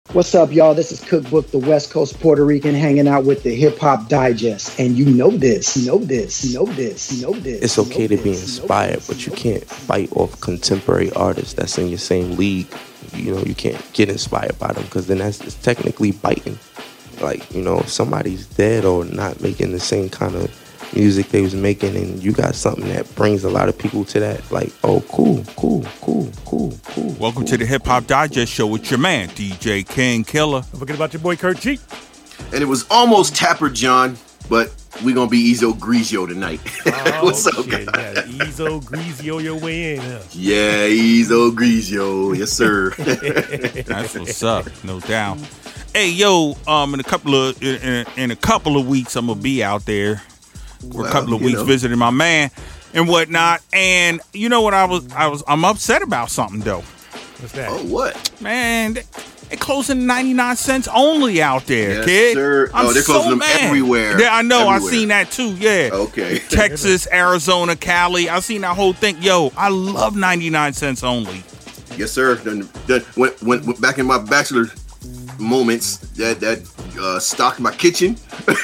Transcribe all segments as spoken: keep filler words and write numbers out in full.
What's up, y'all? This is Cookbook, the West Coast Puerto Rican, hanging out with the Hip Hop Digest. And you know this, know this, know this, know this. It's okay to be inspired, but you can't fight off contemporary artists that's in your same league. You know, you can't get inspired by them because then that's it's technically biting. Like, you know, if somebody's dead or not making the same kind of music they was making and you got something that brings a lot of people to that, like, oh, cool, cool, cool, cool, cool. Welcome cool. to the Hip Hop Digest Show with your man, D J King Killer. Don't forget about your boy, Kurt G. And it was almost Tapper John, but we going to be Ezo Grigio tonight. Oh, What's up, shit. guys? Yeah, Ezo Grigio your way in, huh? Yeah, Ezo Grigio. Yes, sir. That's what's up, no doubt. Hey, yo, um, in a couple of in, in a couple of weeks, I'm gonna be out there for Well, a couple of you weeks know. visiting my man and whatnot. And you know what? I was I was I'm upset about something though. What's that? Oh, what? Man, they, they closing ninety-nine cents only out there, Yes, kid. sir. I'm Oh, they're so closing them mad. everywhere. Yeah, I know. I Everywhere. seen that too. Yeah. Okay. Texas, Arizona, Cali. I seen that whole thing. Yo, I love ninety-nine cents only. Yes, sir. Then, then, when, when, when back in my bachelor moments, that that uh, stocked my kitchen.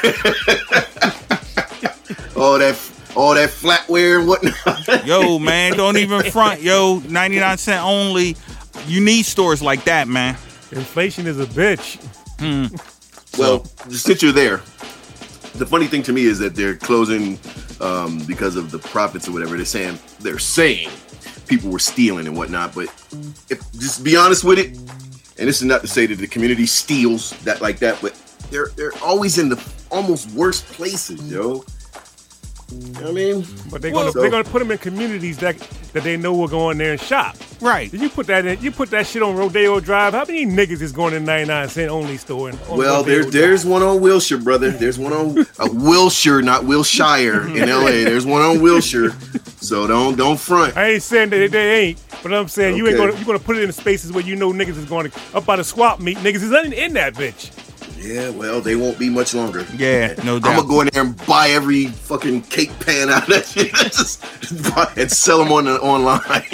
all that, all that flatware and whatnot. Yo, man, don't even front. Yo, ninety-nine cent only. You need stores like that, man. Inflation is a bitch. Well, since you're there, the funny thing to me is that they're closing um, because of the profits or whatever. They're saying they're saying people were stealing and whatnot, but if just be honest with it. And this is not to say that the community steals that like that, but they're they're always in the almost worst places, yo. You know what I mean? But they're Well, gonna so- they're gonna put them in communities that that they know will go in there and shop. Right. Did you put that in? You put that shit on Rodeo Drive? How many niggas is going in ninety-nine cent only store? In, on Well, Rodeo there's Drive? there's one on Wilshire, brother. There's one on uh, Wilshire, not Wilshire in L A. There's one on Wilshire, so don't don't front. I ain't saying that they ain't, but I'm saying you ain't Okay. gonna you gonna put it in spaces where you know niggas is going to up by the swap meet. Niggas is in, in that bitch. Yeah, well, they won't be much longer. Yeah, no doubt. I'm gonna go in there and buy every fucking cake pan out of that shit just buy and sell them on the online.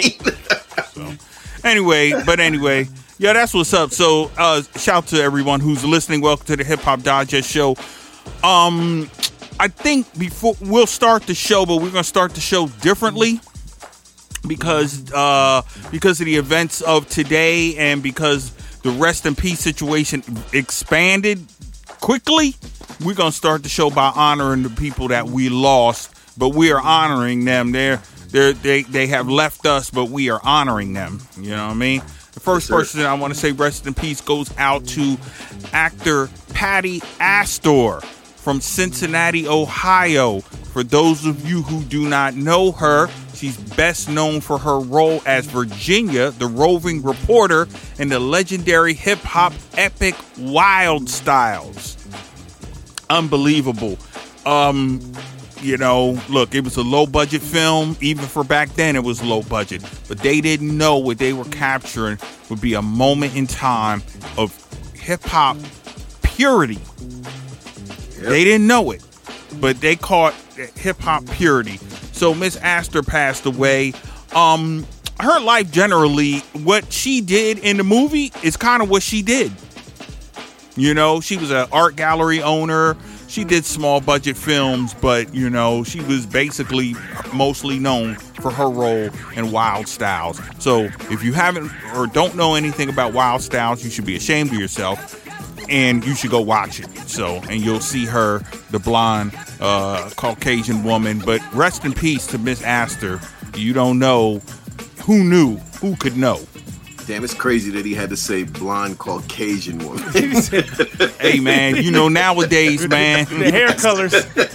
Anyway, but anyway, yeah, that's what's up. So, uh, shout to everyone who's listening. Welcome to the Hip Hop Digest Show. Um, I think before we'll start the show, but we're gonna start the show differently because uh, because of the events of today and because the rest in peace situation expanded quickly. We're gonna start the show by honoring the people that we lost, but we are honoring them. They're They're, they they have left us, but we are honoring them. You know what I mean? The first Yes, sir. person I want to say rest in peace goes out to actor Patty Astor from Cincinnati, Ohio. For those of you who do not know her, she's best known for her role as Virginia, the roving reporter in the legendary hip-hop epic Wild Styles. Unbelievable. Um... You know, look, it was a low-budget film. Even for back then, it was low budget. But they didn't know what they were capturing would be a moment in time of hip-hop purity. Yep. They didn't know it, but they caught hip-hop purity. So Miss Astor passed away. Um, her life generally, what she did in the movie is kind of what she did. You know, she was an art gallery owner. She did small budget films, but, you know, she was basically mostly known for her role in Wild Styles. So if you haven't or don't know anything about Wild Styles, you should be ashamed of yourself and you should go watch it. So, and you'll see her, the blonde uh, Caucasian woman. But rest in peace to Miss Astor. You don't know who knew, who could know. Damn, it's crazy that he had to say blonde Caucasian woman. Hey, man, you know, nowadays, man, The hair colors,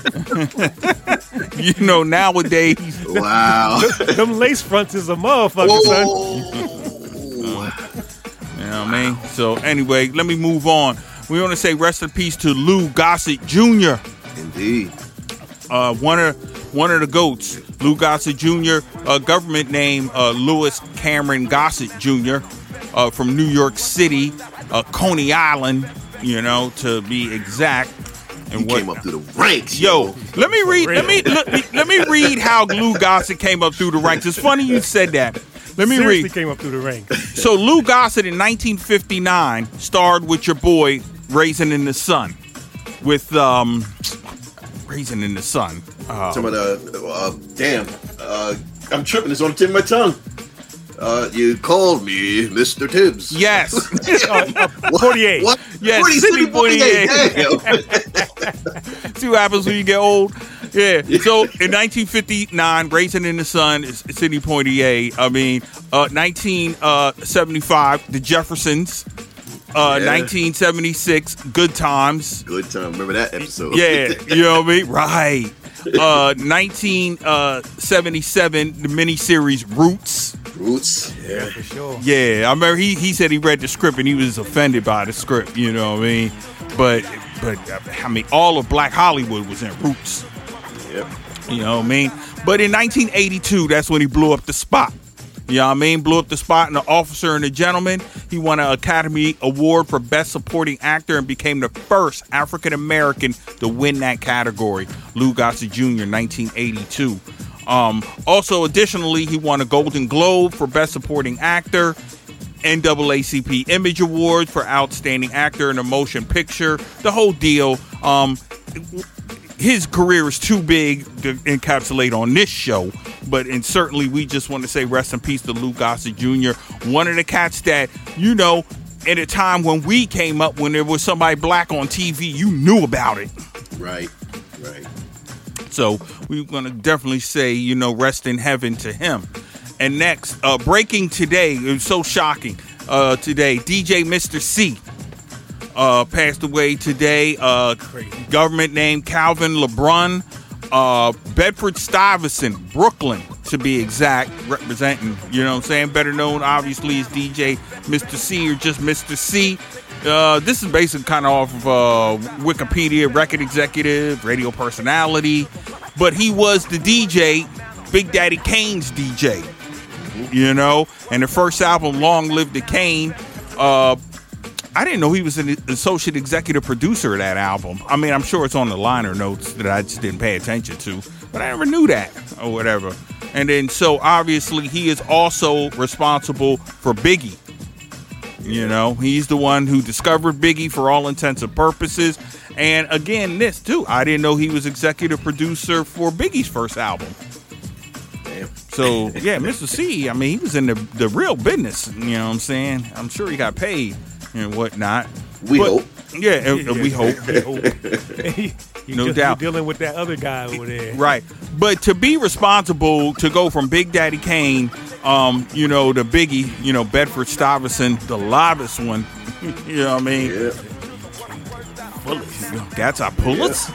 you know, nowadays, Wow. them lace fronts is a motherfucker, son. Whoa. you know what I mean? So anyway, let me move on. We want to say rest in peace to Lou Gossett Junior Indeed. Uh, one of one of the goats, Lou Gossett Junior Uh, government name uh, Louis Cameron Gossett Junior Uh, from New York City, uh, Coney Island, you know, to be exact. And He what- came up through the ranks. Yo, let me read. Let me let me, let me read how Lou Gossett came up through the ranks. It's funny you said that. Let me seriously read. came up through the ranks. So Lou Gossett in nineteen fifty-nine starred with your boy Raisin in the Sun, with um, Raisin in the Sun. Uh, Some of the uh, damn, uh, I'm tripping. It's on the tip of my tongue. Uh, you called me Mister Tibbs. Yes. uh, uh, forty-eight. What? Yes, forty, Sidney forty-eight. See what happens when you get old? Yeah. So in nineteen fifty-nine, Raisin in the Sun is Sidney Poitier. I mean, uh, nineteen seventy-five, The Jeffersons. Uh, Yeah. nineteen seventy-six, Good Times. Good time. Remember that episode? Yeah, you know what I mean? Right. Uh, nineteen seventy-seven, the miniseries Roots. Roots. Yeah. For sure. Yeah, I remember he, he said he read the script and he was offended by the script, you know what I mean? But, but I mean, all of Black Hollywood was in Roots. Yep. You know what I mean? But in nineteen eighty-two, that's when he blew up the spot. You know what I mean? Blew up the spot in The Officer and the Gentleman. He won an Academy Award for Best Supporting Actor and became the first African-American to win that category. Lou Gossett Junior, nineteen eighty-two. Um, also, additionally, he won a Golden Globe for Best Supporting Actor, N double A C P Image Awards for Outstanding Actor in a Motion Picture, the whole deal. Um, his career is too big to encapsulate on this show, but and certainly we just want to say rest in peace to Lou Gossett Junior One of the cats that, you know, at a time when we came up, when there was somebody black on T V, you knew about it. Right. Right. So we're going to definitely say, you know, rest in heaven to him. And next, uh, breaking today, it was so shocking uh, today, D J Mister C uh, passed away today. Uh, government name Calvin LeBrun, uh, Bedford-Stuyvesant, Brooklyn to be exact, representing, you know what I'm saying, better known obviously as D J Mister C or just Mister C. Uh, this is basically kind of off of uh, Wikipedia, record executive, radio personality, but he was the D J, Big Daddy Kane's D J, you know, and the first album, Long Live the Kane, uh, I didn't know he was an associate executive producer of that album. I mean, I'm sure it's on the liner notes that I just didn't pay attention to, but I never knew that or whatever. And then, so obviously he is also responsible for Biggie. You know, he's the one who discovered Biggie for all intents and purposes. And again, this too, I didn't know he was executive producer for Biggie's first album. Damn. So yeah, Mister C, I mean, he was in the, the real business. You know what I'm saying? I'm sure he got paid and whatnot. We But, hope. Yeah, uh, we hope. you No just, doubt. You're dealing with that other guy over there. Right. But to be responsible to go from Big Daddy Kane, um, you know, to Biggie, you know, Bedford-Stuyvesant, the livest one, you know what I mean? Yeah. Bullets. That's our bullets.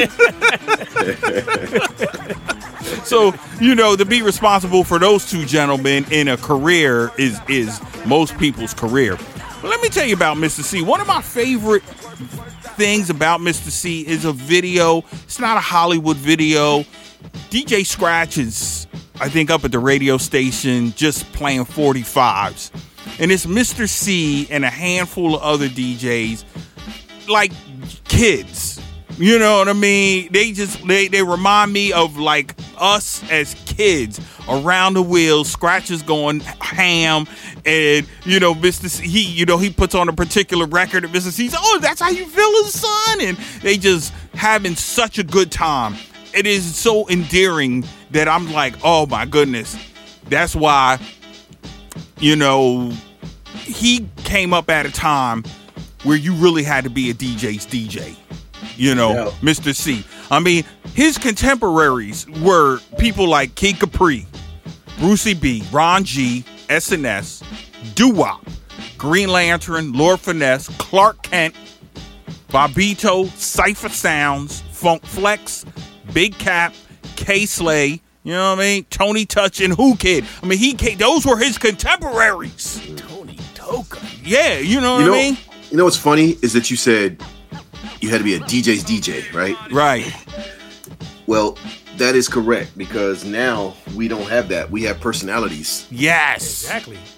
So, you know, to be responsible for those two gentlemen in a career is is most people's career. But let me tell you about Mister C. One of my favorite things about Mister C is a video. It's not a Hollywood video. D J Scratch is, I think, up at the radio station just playing forty-fives. And it's Mister C and a handful of other D Js, like kids. You know what I mean? They just, they, they remind me of like us as kids around the wheel. Scratch is going ham. And, you know, Mister C, he, you know, he puts on a particular record and Mister C's, oh, that's how you feeling, son? And they just having such a good time. It is so endearing that I'm like, oh my goodness. That's why, you know, he came up at a time where you really had to be a D J's D J. You know, Yeah. Mister C. I mean, his contemporaries were people like Kid Capri, Brucey B, Ron G, S N S, Doo-Wop, Green Lantern, Lord Finesse, Clark Kent, Bobito, Cypher Sounds, Funk Flex, Big Cap, K-Slay, you know what I mean? Tony Touch and Who Kid. I mean, he came, those were his contemporaries. Tony Toka. Yeah, you know what You know, I mean? you know what's funny is that you said you had to be a D J's D J, right? Right. Well, that is correct because now we don't have that. We have personalities. Yes. Exactly.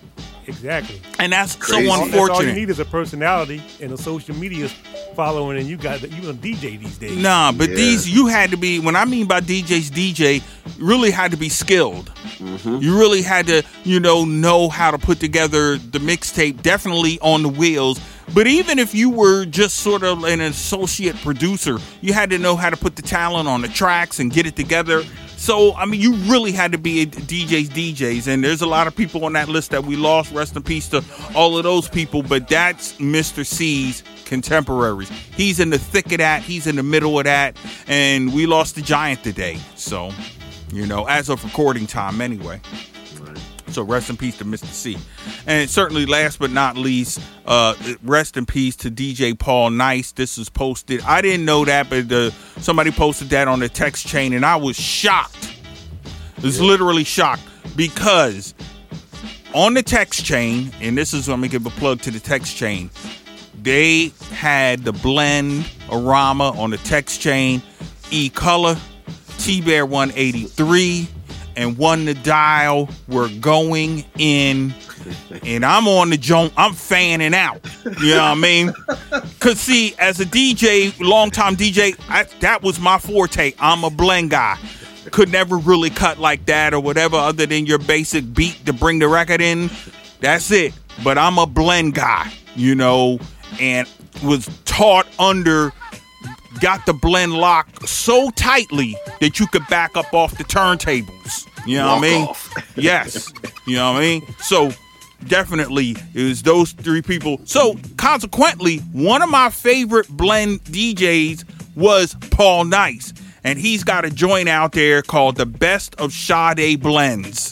Exactly. And that's Crazy. so All, unfortunate. that's all you need is a personality and a social media following, and you got you a D J these days. Nah, but Yeah. these you had to be. When I mean by D Js, D J really had to be skilled. Mm-hmm. You really had to, you know, know how to put together the mixtape. Definitely on the wheels. But even if you were just sort of an associate producer, you had to know how to put the talent on the tracks and get it together. So, I mean, you really had to be a D Js, D Js. And there's a lot of people on that list that we lost. Rest in peace to all of those people. But that's Mister C's contemporaries. He's in the thick of that. He's in the middle of that. And we lost the giant today. So, you know, as of recording time anyway. So rest in peace to Mister C. And certainly last but not least, uh, rest in peace to D J Paul Nice. This was posted. I didn't know that, but uh, somebody posted that on the text chain, and I was shocked. I was literally shocked because on the text chain, and this is, let me give a plug to the text chain, they had the blend Arama on the text chain, E-Color, T-Bear one eighty-three, and One to Dial were going in, and I'm on the joint. I'm fanning out. You know what I mean? Cause see, as a D J, longtime D J, I, that was my forte. I'm a blend guy. Could never really cut like that or whatever, other than your basic beat to bring the record in. That's it. But I'm a blend guy, you know, and was taught under. Got the blend locked so tightly that you could back up off the turntables. You know Walk what I mean? off. Yes. You know what I mean? So definitely it was those three people. So consequently, one of my favorite blend D Js was Paul Nice. And he's got a joint out there called The Best of Sade Blends.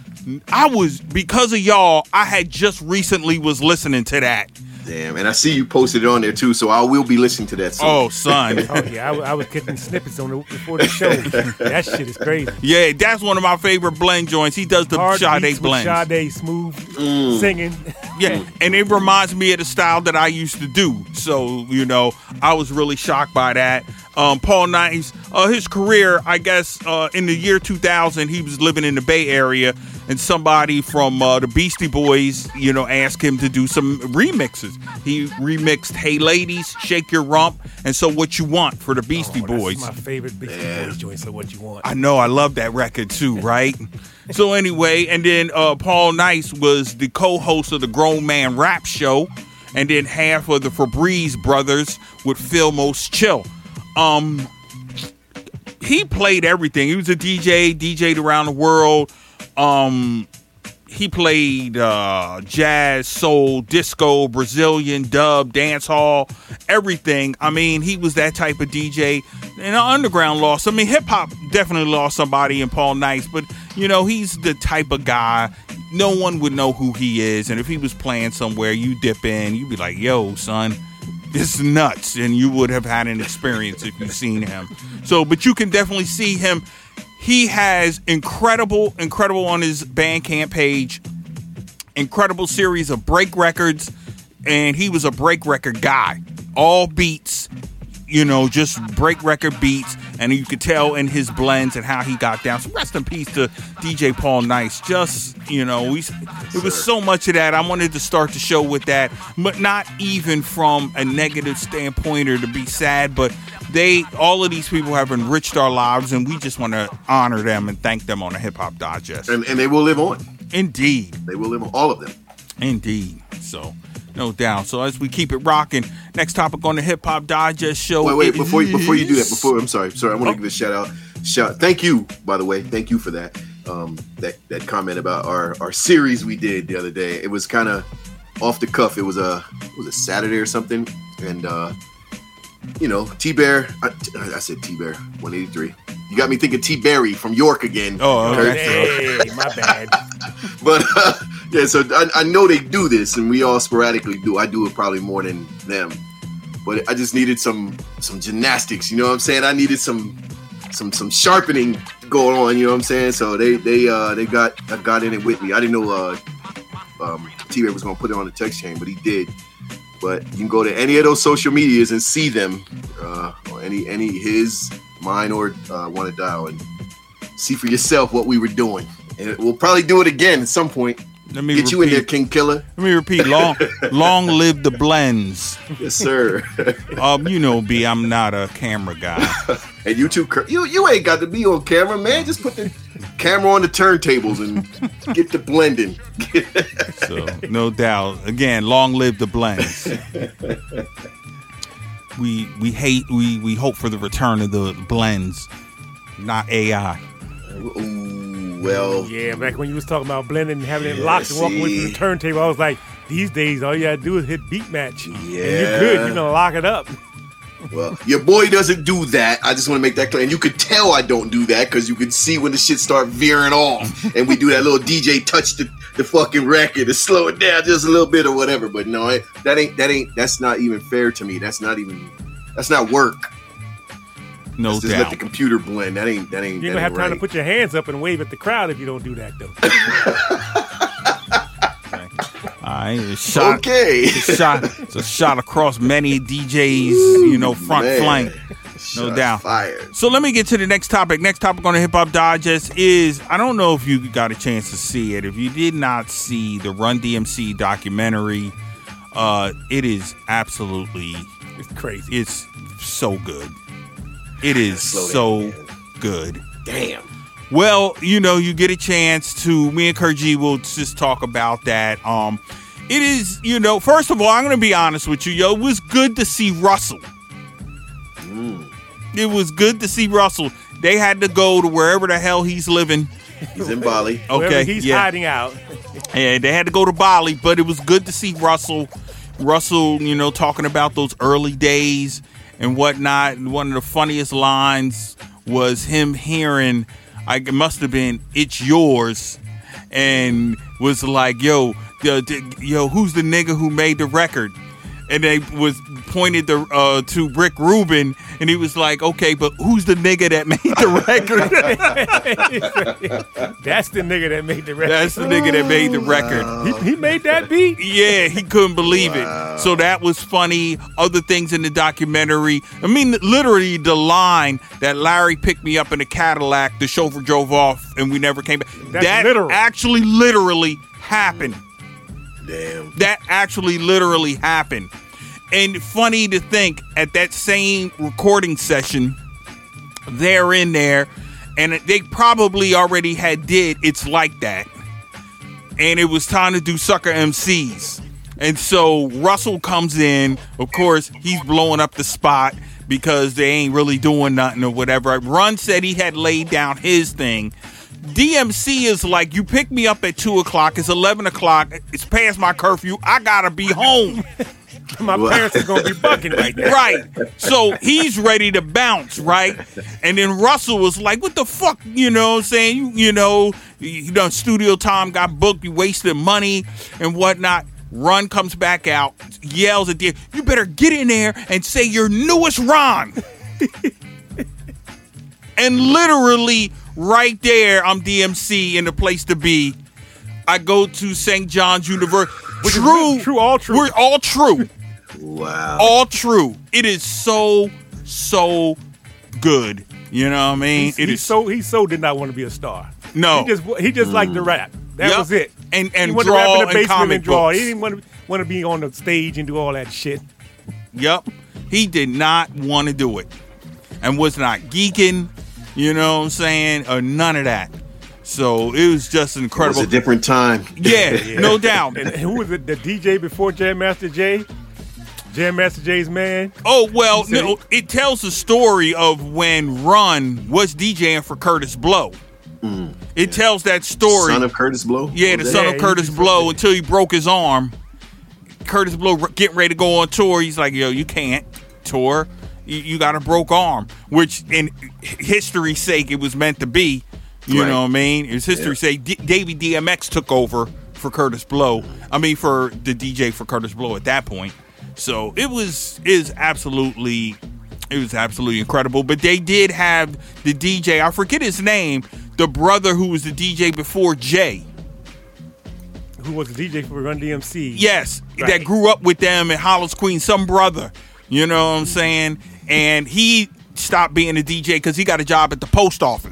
I was, because of y'all, I had just recently was listening to that. Damn, and I see you posted it on there too, so I will be listening to that soon. Oh, son. Oh yeah, I, I was getting snippets on the before the show. That shit is crazy. Yeah, that's one of my favorite blend joints. He does the Hard Sade beats with blends. Sade smooth Mm. singing. Yeah, and it reminds me of the style that I used to do. So, you know, I was really shocked by that. Um, Paul Nice, uh, his career, I guess, uh, in the year two thousand, he was living in the Bay Area, and somebody from uh, the Beastie Boys, you know, asked him to do some remixes. He remixed Hey Ladies, Shake Your Rump, and So What You Want for the Beastie Oh, that's Boys. my favorite Beastie Yeah. Boys joint. So what you want? I know, I love that record too, right? So anyway, and then uh, Paul Nice was the co-host of the Grown Man Rap Show, and then half of the Febreze Brothers with Phil Most Chill. Um, he played everything. He was a D J, D J'd around the world. Um, he played uh, jazz, soul, disco, Brazilian, dub, dance hall, everything. I mean, he was that type of D J. And the underground lost. I mean, hip hop definitely lost somebody in Paul Nice, but you know, he's the type of guy. No one would know who he is, and if he was playing somewhere, you dip in, you'd be like, "Yo, son, this is nuts," and you would have had an experience if you've seen him. So, but you can definitely see him. He has incredible, incredible on his Bandcamp page, incredible series of break records, and he was a break record guy. All beats, you know, just break record beats, and you could tell in his blends and how he got down. So rest in peace to D J Paul Nice. Just, you know, we, it was so much of that. I wanted to start the show with that, but not even from a negative standpoint or to be sad, but they, all of these people have enriched our lives, and we just want to honor them and thank them on the Hip Hop Digest. And, and they will live on. Indeed. They will live on, all of them. Indeed. So, no doubt. So as we keep it rocking, next topic on the Hip Hop Digest show. Wait, wait, is- before you, before you do that, before I'm sorry, sorry, I want to give a shout out. Shout, thank you, by the way, thank you for that. Um, that that comment about our our series we did the other day. It was kind of off the cuff. It was a it was a Saturday or something, and uh, you know, T Bear. I, I said T Bear one eighty-three. You got me thinking T Berry from York again. Oh, okay. Hey, my bad. But uh, yeah, so I, I know they do this, and we all sporadically do. I do it probably more than them, but I just needed some some gymnastics. You know what I'm saying? I needed some some some sharpening going on. You know what I'm saying? So they they uh, they got got in it with me. I didn't know uh, um, T-Ray was gonna put it on the text chain, but he did. But you can go to any of those social medias and see them, uh, or any any his, mine, or uh, Want to Dial, and see for yourself what we were doing. And we'll probably do it again at some point. Let me Get repeat, you in there, King Killer. Let me repeat. Long, long live the blends. Yes, sir. Um, you know, B, I'm not a camera guy. And you too, you you ain't got to be on camera, man. Just put the camera on the turntables and get the blending. So, no doubt. Again, long live the blends. We we hate we we hope for the return of the blends, not A I. Ooh, well, Yeah, back when you was talking about blending and having it Yeah, locked and walking away from see. the turntable, I was like, these days, all you gotta do is hit beat match. Yeah. And you're good. You're gonna lock it up. well, your boy doesn't do that. I just want to make that clear. And you could tell I don't do that because you can see when the shit start veering off, and we do that little D J touch the, the fucking record to slow it down just a little bit or whatever. But no, it, that ain't that ain't that's not even fair to me. That's not even that's not work. No Let's just let doubt. the computer blend. That ain't that ain't. You're that gonna have ain't time right. to put your hands up and wave at the crowd if you don't do that, though. All right, a shot. Okay. shot. It's a shot across many D Js. You know, front Man. flank. No Shots doubt. Fired. So let me get to the next topic. Next topic on the Hip Hop Digest is, I don't know if you got a chance to see it. If you did not see the Run D M C documentary, uh, it is absolutely, It's crazy. it's so good. It is Slow down, so man. good. Damn. Well, you know, you get a chance to, me and Kurt G will just talk about that. Um, it is, you know, first of all, I'm going to be honest with you, yo, it was good to see Russell. It was good to see Russell. They had to go to wherever the hell he's living. He's in Bali. Okay, Wherever he's yeah. hiding out. And they had to go to Bali, but it was good to see Russell. Russell, you know, talking about those early days and whatnot. And one of the funniest lines was him hearing, I, it must have been, "It's yours," and was like, yo, yo, yo, who's the nigga who made the record? And they was pointed to, uh, to Rick Rubin, and he was like, okay, but who's the nigga that made the record? That's the nigga that made the record. That's the nigga that made the record. He, he made that beat? Yeah, he couldn't believe it. So that was funny. Other things in the documentary. I mean, literally the line that Larry picked me up in a Cadillac, the chauffeur drove off, and we never came back. That's that literal. actually literally happened. Damn. That actually literally happened. And funny to think, at that same recording session, they're in there, and they probably already had did It's Like That. And it was time to do Sucker M Cs. And so Russell comes in. Of course, he's blowing up the spot because they ain't really doing nothing or whatever. Run said he had laid down his thing. D M C is like, you pick me up at two o'clock. It's eleven o'clock. It's past my curfew. I gotta be home. My parents are going to be bucking right now. Right. So he's ready to bounce, right? And then Russell was like, what the fuck, you know what I'm saying? You, you know, you know, studio time got booked, you wasted money and whatnot. Run comes back out, yells at the, you better get in there and say your newest rhyme. And literally right there, I'm D M C in the place to be. I go to Saint John's University. Which is True. true, all true. We're all true. Wow. All true. It is so, so good. You know what I mean? He's, it he's is so he so did not want to be a star. No. He just he just liked to rap. That Yep. was it. And- and he wanted draw to rap in and the basement comic and draw. books. He didn't want to want to be on the stage and do all that shit. Yep. He did not want to do it. And was not geeking, you know what I'm saying? Or none of that. So it was just It was incredible. a different time. Yeah, no doubt. And who was it? The D J before Jam Master Jay? Jam Master Jay's man. Oh, well, He said no, it tells the story of when Run was DJing for Curtis Blow. It tells that story. Son of Curtis Blow. Yeah, What the was son that? of he Curtis was Blow from- until he broke his arm. Curtis Blow r- getting ready to go on tour. He's like, yo, you can't tour. You, you got a broke arm, which in history's sake, it was meant to be. You Right. know what I mean? It's history Yeah. sake. D- Davey D M X took over for Curtis Blow. I mean, for the D J for Curtis Blow at that point. So it was is absolutely, it was absolutely incredible. But they did have the D J. I forget his name. The brother who was the D J before Jay. Who was the D J for Run D M C? Yes, Right. that grew up with them in Hollis Queen, some brother. You know what I'm saying? And he stopped being a D J because he got a job at the post office.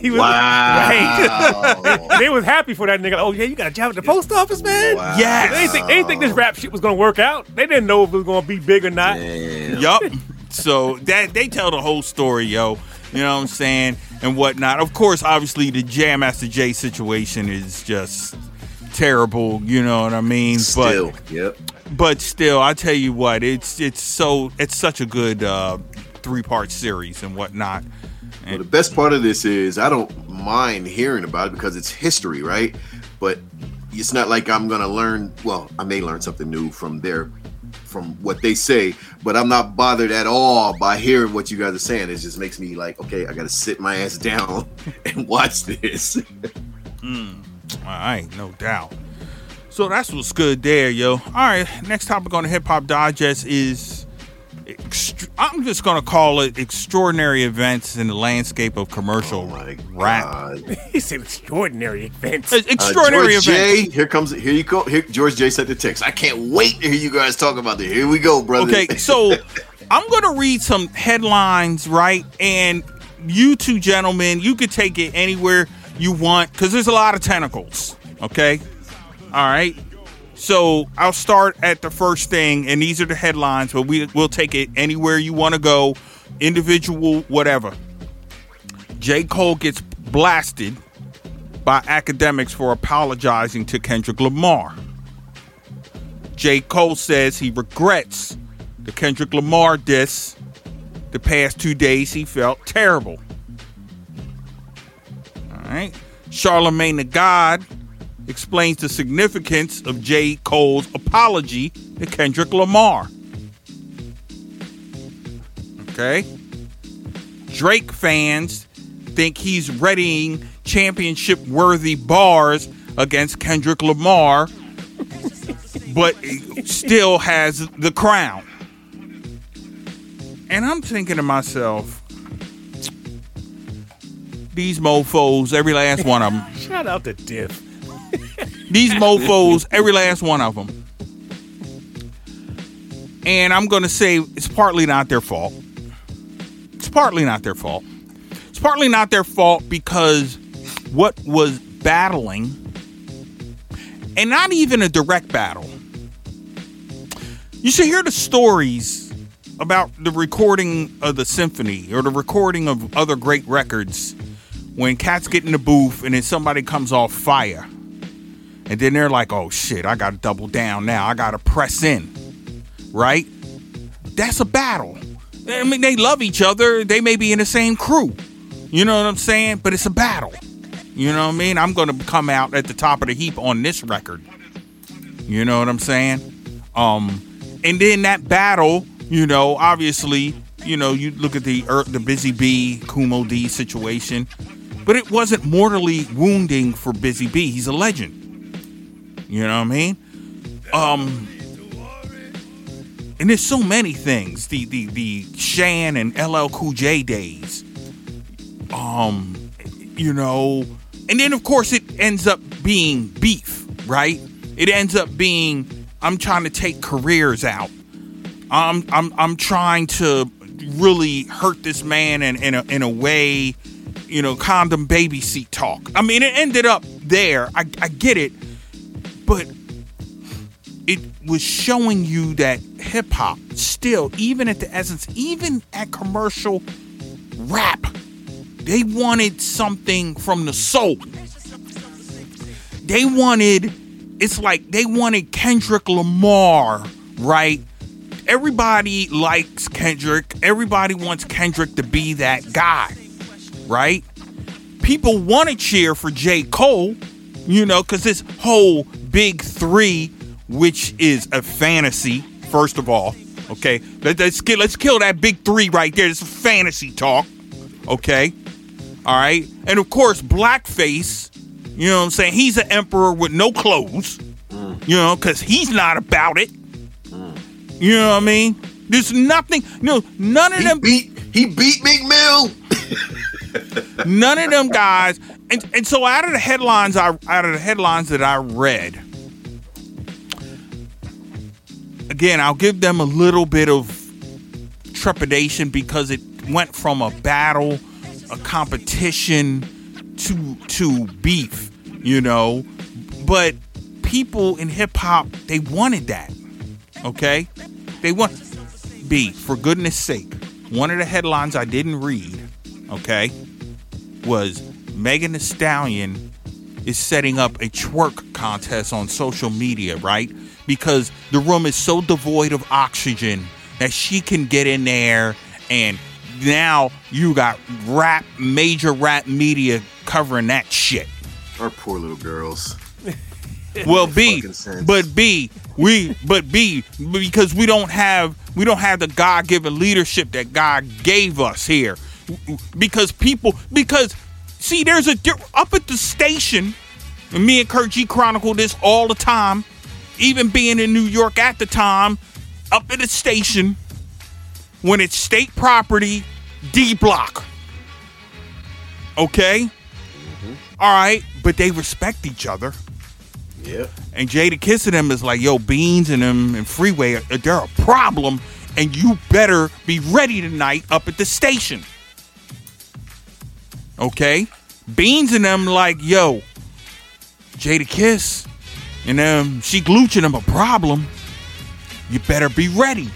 He was, Wow. Right. They was happy for that nigga. Oh yeah, you got a job at the post office, man. Wow. Yes. They didn't think, they didn't think this rap shit was gonna work out. They didn't know if it was gonna be big or not. Damn. Yup. So that they tell the whole story, yo. You know what I'm saying? And whatnot. Of course, obviously, the Jam Master Jay situation is just terrible. You know what I mean? Still, but, yep. But still, I tell you what, it's it's so it's such a good uh, three part series and whatnot. Well, the best part of this is I don't mind hearing about it because it's history, right? But it's not like I'm gonna learn. Well, I may learn something new from their, from what they say, but I'm not bothered at all by hearing what you guys are saying. It just makes me like, okay, I gotta sit my ass down and watch this. mm, all right, no doubt. So that's what's good there, yo. All right, next topic on the Hip Hop Digest is. Ext- I'm just gonna call it extraordinary events in the landscape of commercial Oh my rap. God. He said extraordinary events. Uh, Extraordinary uh, George events. J, here comes here you go. Here, George J sent the text. I can't wait to hear you guys talk about this. Here we go, brother. Okay, so I'm gonna read some headlines, right? And you two gentlemen, you could take it anywhere you want because there's a lot of tentacles. Okay, all right. So I'll start at the first thing, and these are the headlines, but we, we'll take it anywhere you want to go, individual, whatever. J. Cole gets blasted by academics for apologizing to Kendrick Lamar. J. Cole says he regrets the Kendrick Lamar diss. The past two days he felt terrible. All right. Charlemagne the God explains the significance of J. Cole's apology to Kendrick Lamar. Okay. Drake fans think he's readying championship-worthy bars against Kendrick Lamar, but still has the crown. And I'm thinking to myself, these mofos, every last one of them. Shout out to Diff. These mofos, every last one of them. And I'm going to say it's partly not their fault. It's partly not their fault. It's partly not their fault because what was battling, and not even a direct battle. You should hear the stories about the recording of the symphony or the recording of other great records when cats get in the booth and then somebody comes off fire. And then they're like, oh shit, I gotta double down now. I gotta press in. Right? That's a battle. I mean, they love each other. They may be in the same crew. You know what I'm saying? But it's a battle. You know what I mean? I'm gonna come out at the top of the heap on this record. You know what I'm saying? Um, and then that battle, you know, obviously, you know, you look at the the Busy B, Kumo D situation, but it wasn't mortally wounding for Busy B. He's a legend. You know what I mean? Um, and there's so many things. The the the Shan and L L Cool J days. Um, you know, and then of course it ends up being beef, right? It ends up being I'm trying to take careers out. I'm I'm I'm trying to really hurt this man in in a in a way, you know, condom baby seat talk. I mean, it ended up there. I I get it. But it was showing you that hip hop still, even at the essence, even at commercial rap, they wanted something from the soul. They wanted, it's like they wanted Kendrick Lamar, right? Everybody likes Kendrick. Everybody wants Kendrick to be that guy, right? People want to cheer for J. Cole, you know, because this whole big three, which is a fantasy, first of all, okay? Let, let's, get, let's kill that big three right there. It's a fantasy talk, okay? All right? And, of course, Blackface, you know what I'm saying? He's an emperor with no clothes, mm. you know, because he's not about it. Mm. You know what I mean? There's nothing, no, none of he them. Beat, he beat Meek Mill. None of them guys. And, and so out of the headlines, I out of the headlines that I read, again, I'll give them a little bit of trepidation because it went from a battle, a competition, to to beef, you know, but people in hip hop, they wanted that. Okay, they want B. For goodness sake, one of the headlines I didn't read, okay, was Megan Thee Stallion is setting up a twerk contest on social media, right? Because the room is so devoid of oxygen that she can get in there, and now you got rap, major rap media covering that shit. Our poor little girls. Well, B, but B, we, but B, because we don't have, we don't have the God-given leadership that God gave us here. Because people, because see, there's a up at the station, and me and Kurt G chronicle this all the time. Even being in New York at the time, up at the station, when it's state property, D block. Okay, mm-hmm. All right, but they respect each other. Yeah. And Jadakiss and them is like, yo, Beans and them and Freeway, they're a problem, and you better be ready tonight up at the station. Okay? Beans and them like, yo, Jadakiss and them, she Glooch and them a problem. You better be ready.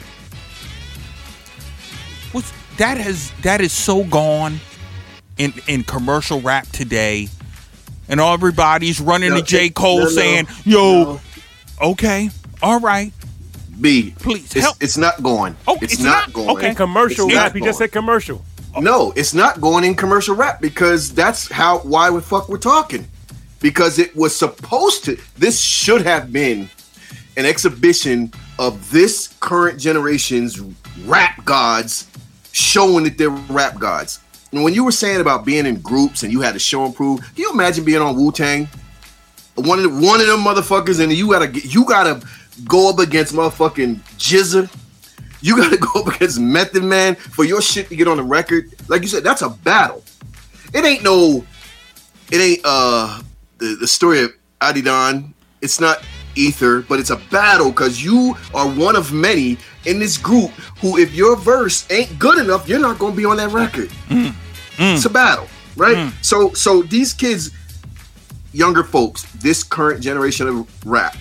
What's, that has that is so gone in, in commercial rap today. And everybody's running no, to J. Cole no, no, saying, yo, no. Okay, all right. B, please it's, help. It's not going. Oh, it's, it's not, not going. Okay, commercial it's rap. He just said commercial. No, it's not going in commercial rap because that's how, why the fuck we're talking. Because it was supposed to, this should have been an exhibition of this current generation's rap gods showing that they're rap gods. And when you were saying about being in groups and you had to show and prove, can you imagine being on Wu-Tang? One of the, one of them motherfuckers, and you gotta you gotta go up against motherfucking Jizza. You gotta go up against Method Man for your shit to get on the record. Like you said, that's a battle. It ain't no, it ain't uh the, the story of Adidon. It's not Ether, but it's a battle because you are one of many in this group who, if your verse ain't good enough, you're not gonna be on that record. Mm. Mm. It's a battle, right? Mm. So, so these kids, younger folks, this current generation of rap,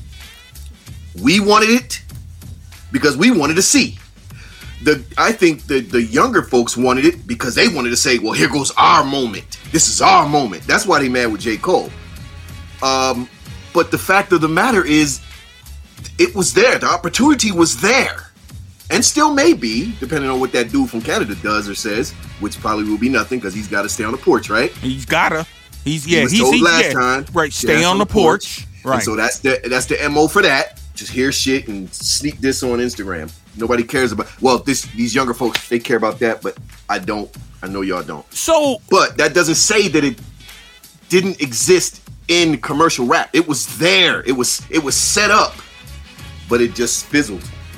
we wanted it because we wanted to see. The I think the the younger folks wanted it because they wanted to say, well, here goes our moment. This is our moment. That's why they mad with J. Cole. Um, but the fact of the matter is, it was there. The opportunity was there. And still may be, depending on what that dude from Canada does or says, which probably will be nothing because he's got to stay on the porch, right? He's gotta. He's yeah. He was he's told he's, last yeah. time, right? Stay on, on the porch, porch. Right. And so that's the that's the M O for that. Just hear shit and sneak this on Instagram. Nobody cares about. Well, this these younger folks, they care about that, but I don't. I know y'all don't. So, but that doesn't say that it didn't exist in commercial rap. It was there. It was it was set up, but it just fizzled.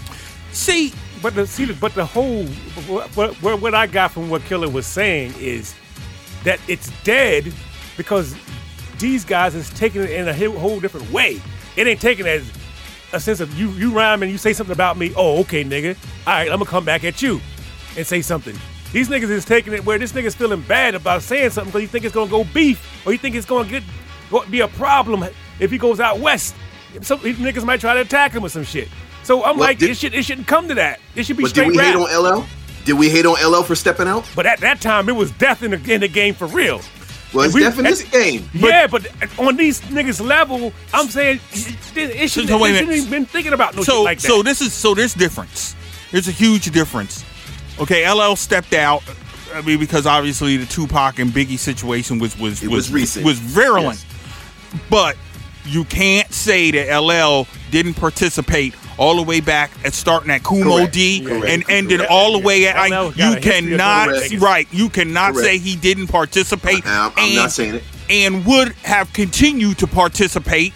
See. But the see, but the whole what, what what I got from what Killer was saying is that it's dead because these guys is taking it in a whole different way. It ain't taken as a sense of you you rhyme and you say something about me. Oh, okay, nigga. All right, I'm gonna come back at you and say something. These niggas is taking it where this nigga's feeling bad about saying something because he think it's gonna go beef or he think it's gonna get be a problem if he goes out west. Some these niggas might try to attack him or some shit. So I'm well, like, did, it, should, it shouldn't come to that. It should be but straight rap. Did we hate on L L? Did we hate on L L for stepping out? But at that time, it was death in the, in the game for real. Well, it's we, death in this game. But, yeah, but on these niggas' level, I'm saying it, it shouldn't, so, it shouldn't even been thinking about no so, shit like that. So this is so there's difference. There's a huge difference. Okay, L L stepped out. I mean, because obviously the Tupac and Biggie situation was was it was, was recent, was virulent. Yes. But you can't say that L L didn't participate all the way back at starting at Kumo Correct. D Correct. and ended Correct. all the way at. I, you cannot right. You cannot Correct. say he didn't participate. I'm, I'm and, not saying it. And would have continued to participate.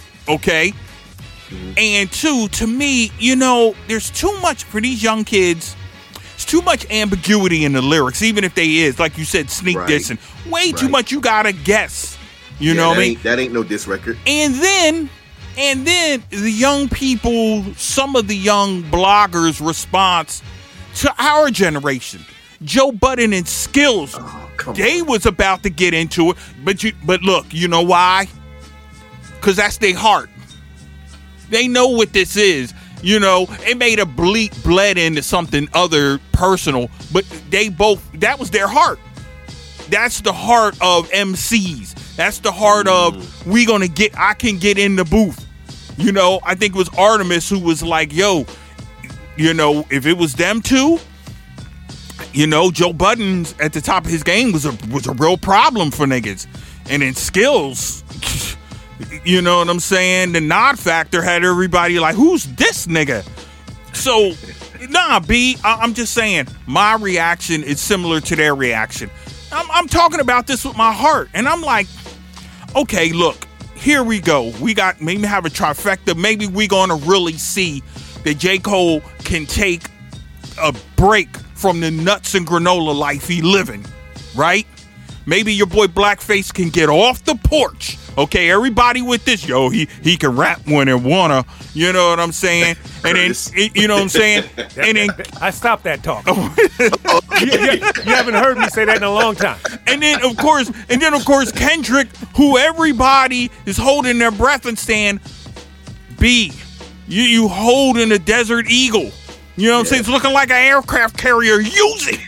Okay. Mm-hmm. And two, to me, you know, there's too much for these young kids. There's too much ambiguity in the lyrics, even if they is like you said, sneak right. dissing. Way right. too much. You gotta guess. You yeah, know what I mean? Ain't, that ain't no diss record. And then, and then the young people, some of the young bloggers' response to our generation, Joe Budden and Skills oh, Come they on. was about to get into it, but you, but look, you know why? Because that's their heart. They know what this is. You know, it made a bleed bled into something other personal, but they both, that was their heart. That's the heart of M Cs. That's the heart mm. of, we gonna get, I can get in the booth. You know, I think it was Artemis who was like, yo, you know, if it was them two, you know, Joe Budden's at the top of his game was a was a real problem for niggas. And in skills, you know what I'm saying? The nod factor had everybody like, who's this nigga? So, nah, B, I- I'm just saying, my reaction is similar to their reaction. I'm, I'm talking about this with my heart. And I'm like, okay, look, here we go. We got, maybe have a trifecta. Maybe we going to really see that J. Cole can take a break from the nuts and granola life he living, right? Maybe your boy Blackface can get off the porch. Okay, everybody with this, yo, he he can rap when he wanna, you know what I'm saying? And then, you know what I'm saying? And then I stopped that talk. you, you, you haven't heard me say that in a long time. And then of course, and then of course Kendrick, who everybody is holding their breath and saying, B, you you holding a Desert Eagle. You know what I'm saying? It's looking like an aircraft carrier. Use it.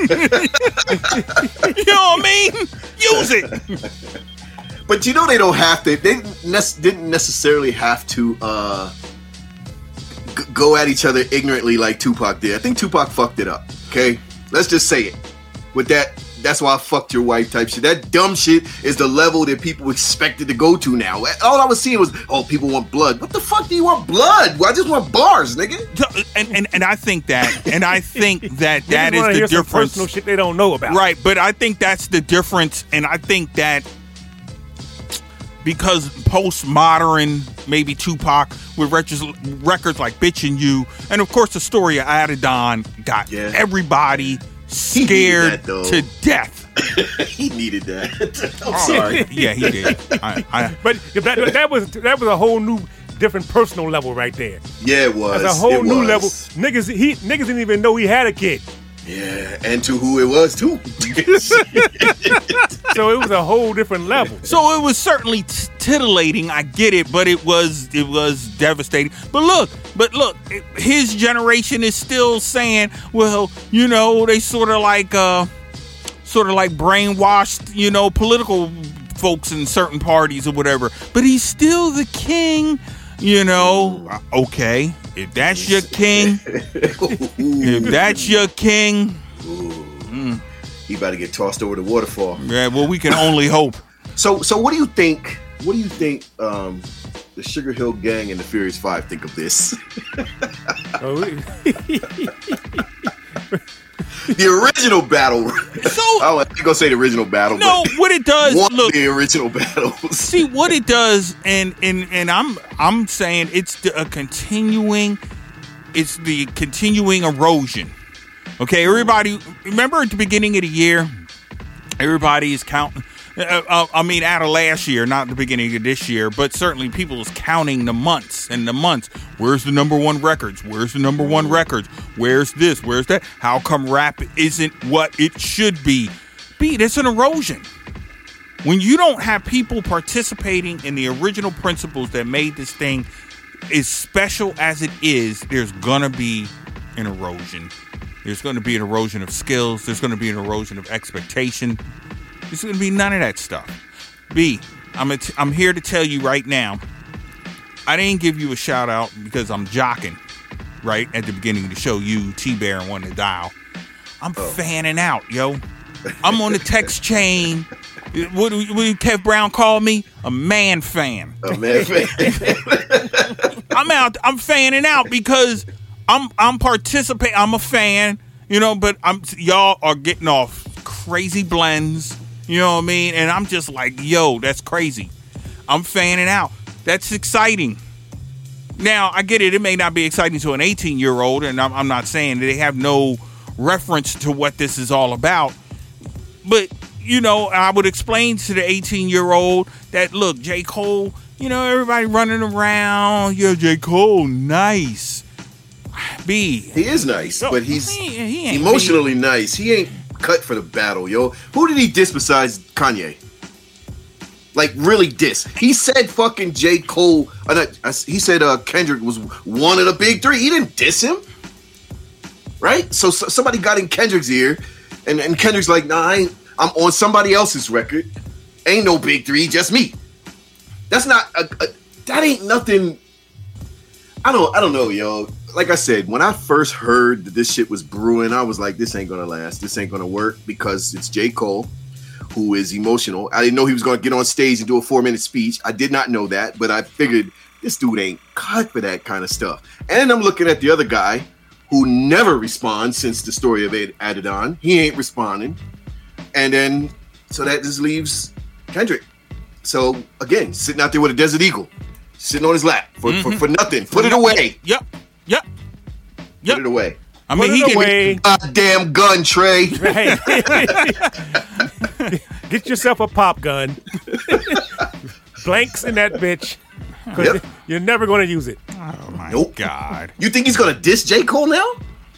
You know what I mean? Use it. But you know they don't have to. They ne- didn't necessarily have to uh, g- go at each other ignorantly like Tupac did. I think Tupac fucked it up. Okay, let's just say it. With that, that's why I fucked your wife type shit. That dumb shit is the level that people expected to go to now. All I was seeing was, oh, people want blood. What the fuck do you want blood? Well, I just want bars, nigga. And and, and I think that, and I think that that is the hear difference. Some personal shit they don't know about. Right, but I think that's the difference, and I think that. Because postmodern, maybe Tupac, with records, records like Bitchin' You, and of course the story of Adidon got yeah. everybody scared that, to death. He needed that. I'm oh, sorry. Yeah, he did. I, I, but that, that was that was a whole new, different personal level right there. Yeah, it was. That's a whole it new was. level. Niggas, he niggas didn't even know he had a kid. Yeah, and to who it was too. So it was a whole different level. So it was certainly t- titillating. I get it, but it was it was devastating. But look, but look, his generation is still saying, well, you know, they sort of like, uh, sort of like brainwashed, you know, political folks in certain parties or whatever. But he's still the king. You know, okay, if that's your king, if that's your king, mm. he about to get tossed over the waterfall. Yeah, well, we can only hope. So, so what do you think? What do you think um, the Sugar Hill Gang and the Furious Five think of this? The original battle. So I ain't gonna say the original battle. No, but what it does. One Look, of the original battles. See what it does, and and and I'm I'm saying it's the, a continuing. It's the continuing erosion. Okay, everybody. Remember at the beginning of the year, everybody is counting. Uh, uh, I mean, out of last year, not the beginning of this year, but certainly people is counting the months and the months. Where's the number one records? Where's the number one records? Where's this? Where's that? How come rap isn't what it should be? B, that's an erosion. When you don't have people participating in the original principles that made this thing as special as it is, there's gonna be an erosion. There's gonna be an erosion of skills. There's gonna be an erosion of expectation. There's going to be none of that stuff. B, I'm a t- I'm here to tell you right now, I didn't give you a shout out because I'm jocking, right, at the beginning of the show. You, T-Bear, and One to Dial. I'm oh. fanning out, yo. I'm on the text chain. What do Kev Brown call me? A man fan. A man fan. I'm out. I'm fanning out because I'm I'm participating. I'm a fan, you know, but I'm y'all are getting off crazy blends. You know what I mean? And I'm just like, yo, that's crazy. I'm fanning out. That's exciting. Now, I get it. It may not be exciting to an eighteen-year-old, and I'm, I'm not saying that they have no reference to what this is all about. But, you know, I would explain to the eighteen-year-old that, look, J. Cole, you know, everybody running around. Yo, J. Cole, nice. B. He is nice, no, but he's he, he emotionally B. nice. He ain't cut for the battle, yo. Who did he diss besides Kanye? Like, really diss. He said fucking J. Cole, uh, not, uh, he said uh, Kendrick was one of the big three. He didn't diss him. Right? So, so somebody got in Kendrick's ear, and, and Kendrick's like, nah, I ain't, I'm on somebody else's record. Ain't no big three, just me. That's not, a, a, that ain't nothing. I don't, I don't know, yo. Like I said, when I first heard that this shit was brewing, I was like, this ain't gonna last. This ain't gonna work because it's J. Cole, who is emotional. I didn't know he was going to get on stage and do a four-minute speech. I did not know that, but I figured this dude ain't cut for that kind of stuff. And I'm looking at the other guy who never responds since the story of Ed Adidon. He ain't responding. And then, so that just leaves Kendrick. So, again, sitting out there with a Desert Eagle, sitting on his lap for, mm-hmm. for, for nothing. Put it away. Yep, yep, yep. Put it away. I mean, Put he it can away. Goddamn gun, Trey. Right. Get yourself a pop gun. Blanks in that bitch. Yep. You're never going to use it. Oh, my nope. God. You think he's going to diss J. Cole now?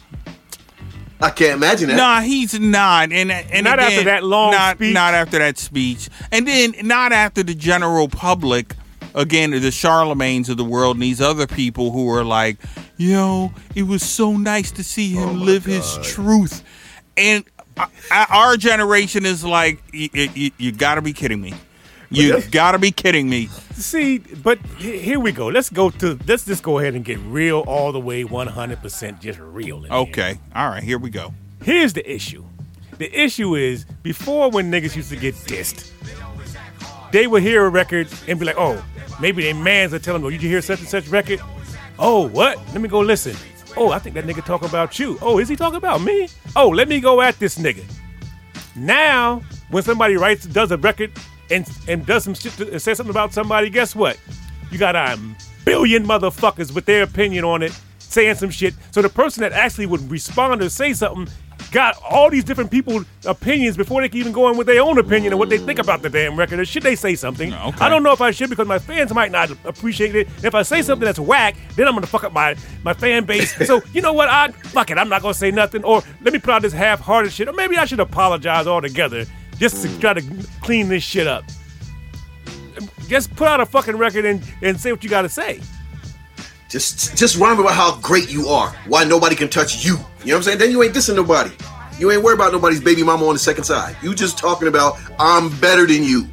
I can't imagine that. Nah, he's not. And, and not again, after that long not, speech. Not after that speech. And then not after the general public, again, the Charlemagnes of the world and these other people who are like, yo, it was so nice to see him oh live God. his truth. And I, our generation is like, you, you, you got to be kidding me. You got to be kidding me. See, but here we go. Let's go to, let's just go ahead and get real all the way one hundred percent just real. In Okay. Here. All right. Here we go. Here's the issue. The issue is, before when niggas used to get dissed, they would hear a record and be like, oh, maybe their mans would tell them, oh, you hear such and such record? Oh, what? Let me go listen. Oh, I think that nigga talking about you. Oh, is he talking about me? Oh, let me go at this nigga. Now, when somebody writes, does a record and and does some shit to, and says something about somebody, guess what? You got a billion motherfuckers with their opinion on it saying some shit. So the person that actually would respond or say something got all these different people's opinions before they can even go in with their own opinion and what they think about the damn record. Or should they say something? Okay. I don't know if I should because my fans might not appreciate it. If I say something that's whack, then I'm gonna fuck up my, my fan base. So you know what? I fuck it. I'm not gonna say nothing. Or let me put out this half-hearted shit. Or maybe I should apologize altogether just to try to clean this shit up. Just put out a fucking record and, and say what you gotta say. Just just rhyme about how great you are. Why nobody can touch you. You know what I'm saying? Then you ain't dissing nobody. You ain't worried about nobody's baby mama on the second side. You just talking about, I'm better than you.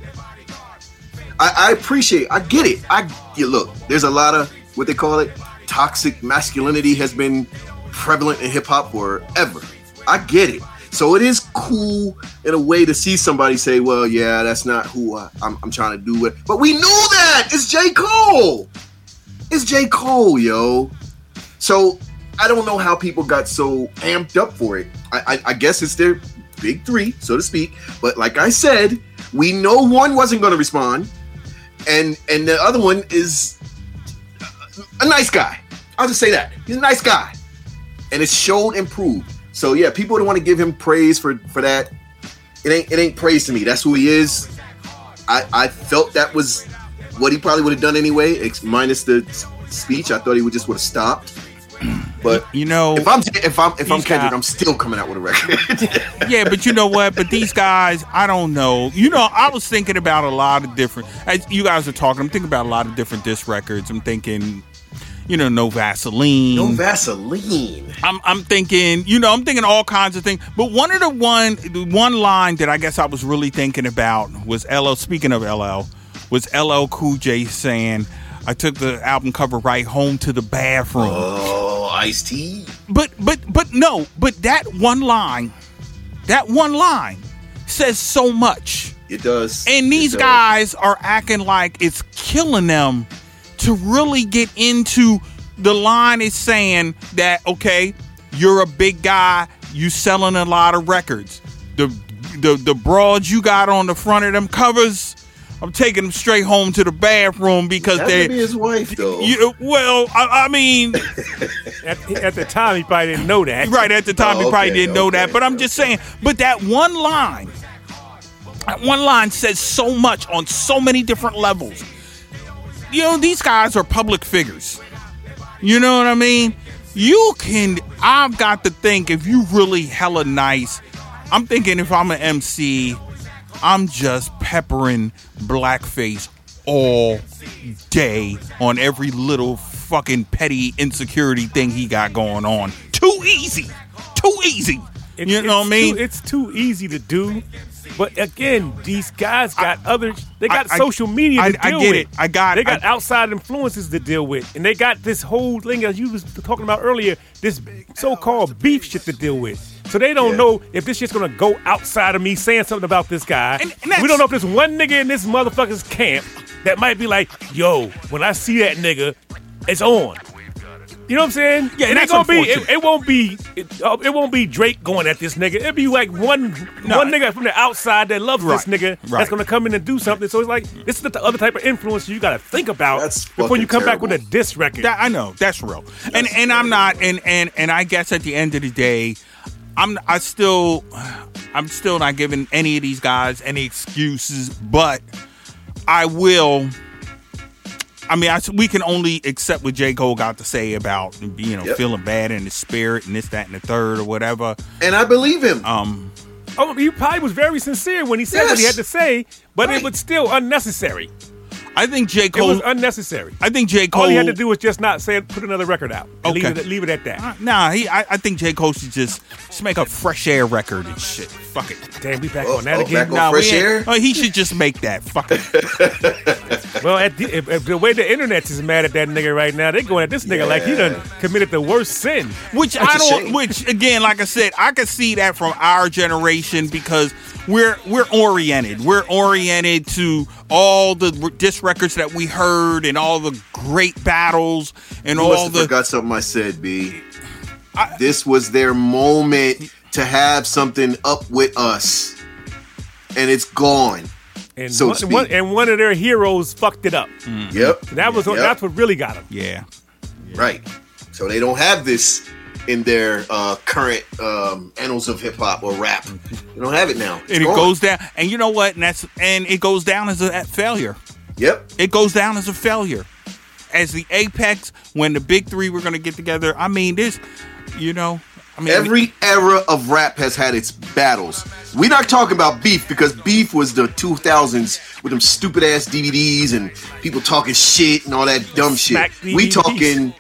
I, I appreciate, I get it. I you look, there's a lot of, what they call it, toxic masculinity has been prevalent in hip hop forever. I get it. So it is cool in a way to see somebody say, well, yeah, that's not who I, I'm, I'm trying to do it. But we knew that. It's J. Cole. It's J. Cole, yo. So I don't know how people got so amped up for it. I, I, I guess it's their big three, so to speak. But like I said, we know one wasn't going to respond. And and the other one is a nice guy. I'll just say that. He's a nice guy. And it showed and proved. So yeah, people don't want to give him praise for, for that. It ain't it ain't praise to me. That's who he is. I, I felt that was what he probably would have done anyway, minus the speech. I thought he would just would have stopped. But you know, if I'm if I'm if I'm Kendrick, guys, I'm still coming out with a record. Yeah, but you know what? But these guys, I don't know. You know, I was thinking about a lot of different. As you guys are talking, I'm thinking about a lot of different diss records. I'm thinking, you know, No Vaseline. No Vaseline. I'm I'm thinking, you know, I'm thinking all kinds of things. But one of the one the one line that I guess I was really thinking about was L L. Speaking of L L, was L L Cool J saying, I took the album cover right home to the bathroom. Oh, Ice-T. But but but no, but that one line, that one line says so much. It does. And these does. guys are acting like it's killing them to really get into the line is saying that, okay, you're a big guy, you selling a lot of records. The the the broads you got on the front of them covers, I'm taking them straight home to the bathroom because that they be his wife though. You, well, I, I mean, at, at the time he probably didn't know that. Right at the time oh, he probably okay, didn't know okay, that. But I'm just saying. But that one line, that one line says so much on so many different levels. You know, these guys are public figures. You know what I mean? You can. I've got to think if you really hella nice, I'm thinking if I'm an M C, I'm just peppering blackface all day on every little fucking petty insecurity thing he got going on. Too easy. Too easy. It, you know what I mean? Too, it's too easy to do. But again, these guys got I, other. They got I, social media I, to deal I get with. it. I got They it. got I, outside influences to deal with, and they got this whole thing as you was talking about earlier. This so-called beef shit to deal with. So they don't yeah. know if this shit's gonna go outside of me saying something about this guy. And, and we don't know if there's one nigga in this motherfucker's camp that might be like, "Yo, when I see that nigga, it's on." You know what I'm saying? Yeah, it ain't gonna be. It, it won't be. It, uh, it won't be Drake going at this nigga. It'll be like one no, one nigga from the outside that loves right, this nigga right. that's gonna come in and do something. So it's like this is the other type of influence you gotta think about that's before you come terrible. back with a diss record. That, I know that's real, that's and and I'm not, and and and I guess at the end of the day, I'm I still, I'm still not giving any of these guys any excuses, but I will. I mean, I, we can only accept what J. Cole got to say about, you know, yep. feeling bad in his spirit and this, that, and the third or whatever. And I believe him. Um, oh, he probably was very sincere when he said yes. what he had to say, but right. it was still unnecessary. I think J. Cole... It was unnecessary. I think J. Cole... All he had to do was just not say, put another record out. And okay. Leave it, leave it at that. Uh, nah, he, I, I think J. Cole should just, just make a Fresh Air record and shit. Fuck it. Damn, we back oh, on that oh, again. Back on nah, Fresh Air? Uh, he should just make that. Fuck it. Well, at the, if, if the way the internet is mad at that nigga right now, they going at this nigga yeah. like he done committed the worst sin. Which That's I don't... Which, again, like I said, I can see that from our generation because... We're we're oriented. We're oriented to all the diss records that we heard and all the great battles and you all must have the. Forgot something I said, B. I, this was their moment to have something up with us, and it's gone. And so one, one, and one of their heroes fucked it up. Mm. Yep. That was yep. that's what really got them. Yeah. Right. So they don't have this in their uh, current um, annals of hip hop or rap. They don't have it now. It's and it gone. goes down. And you know what? And that's and it goes down as a failure. Yep. It goes down as a failure. As the apex, when the big three were going to get together. I mean, this, you know. I mean, every era of rap has had its battles. We're not talking about beef because beef was the two thousands with them stupid ass D V Ds and people talking shit and all that dumb shit. We talking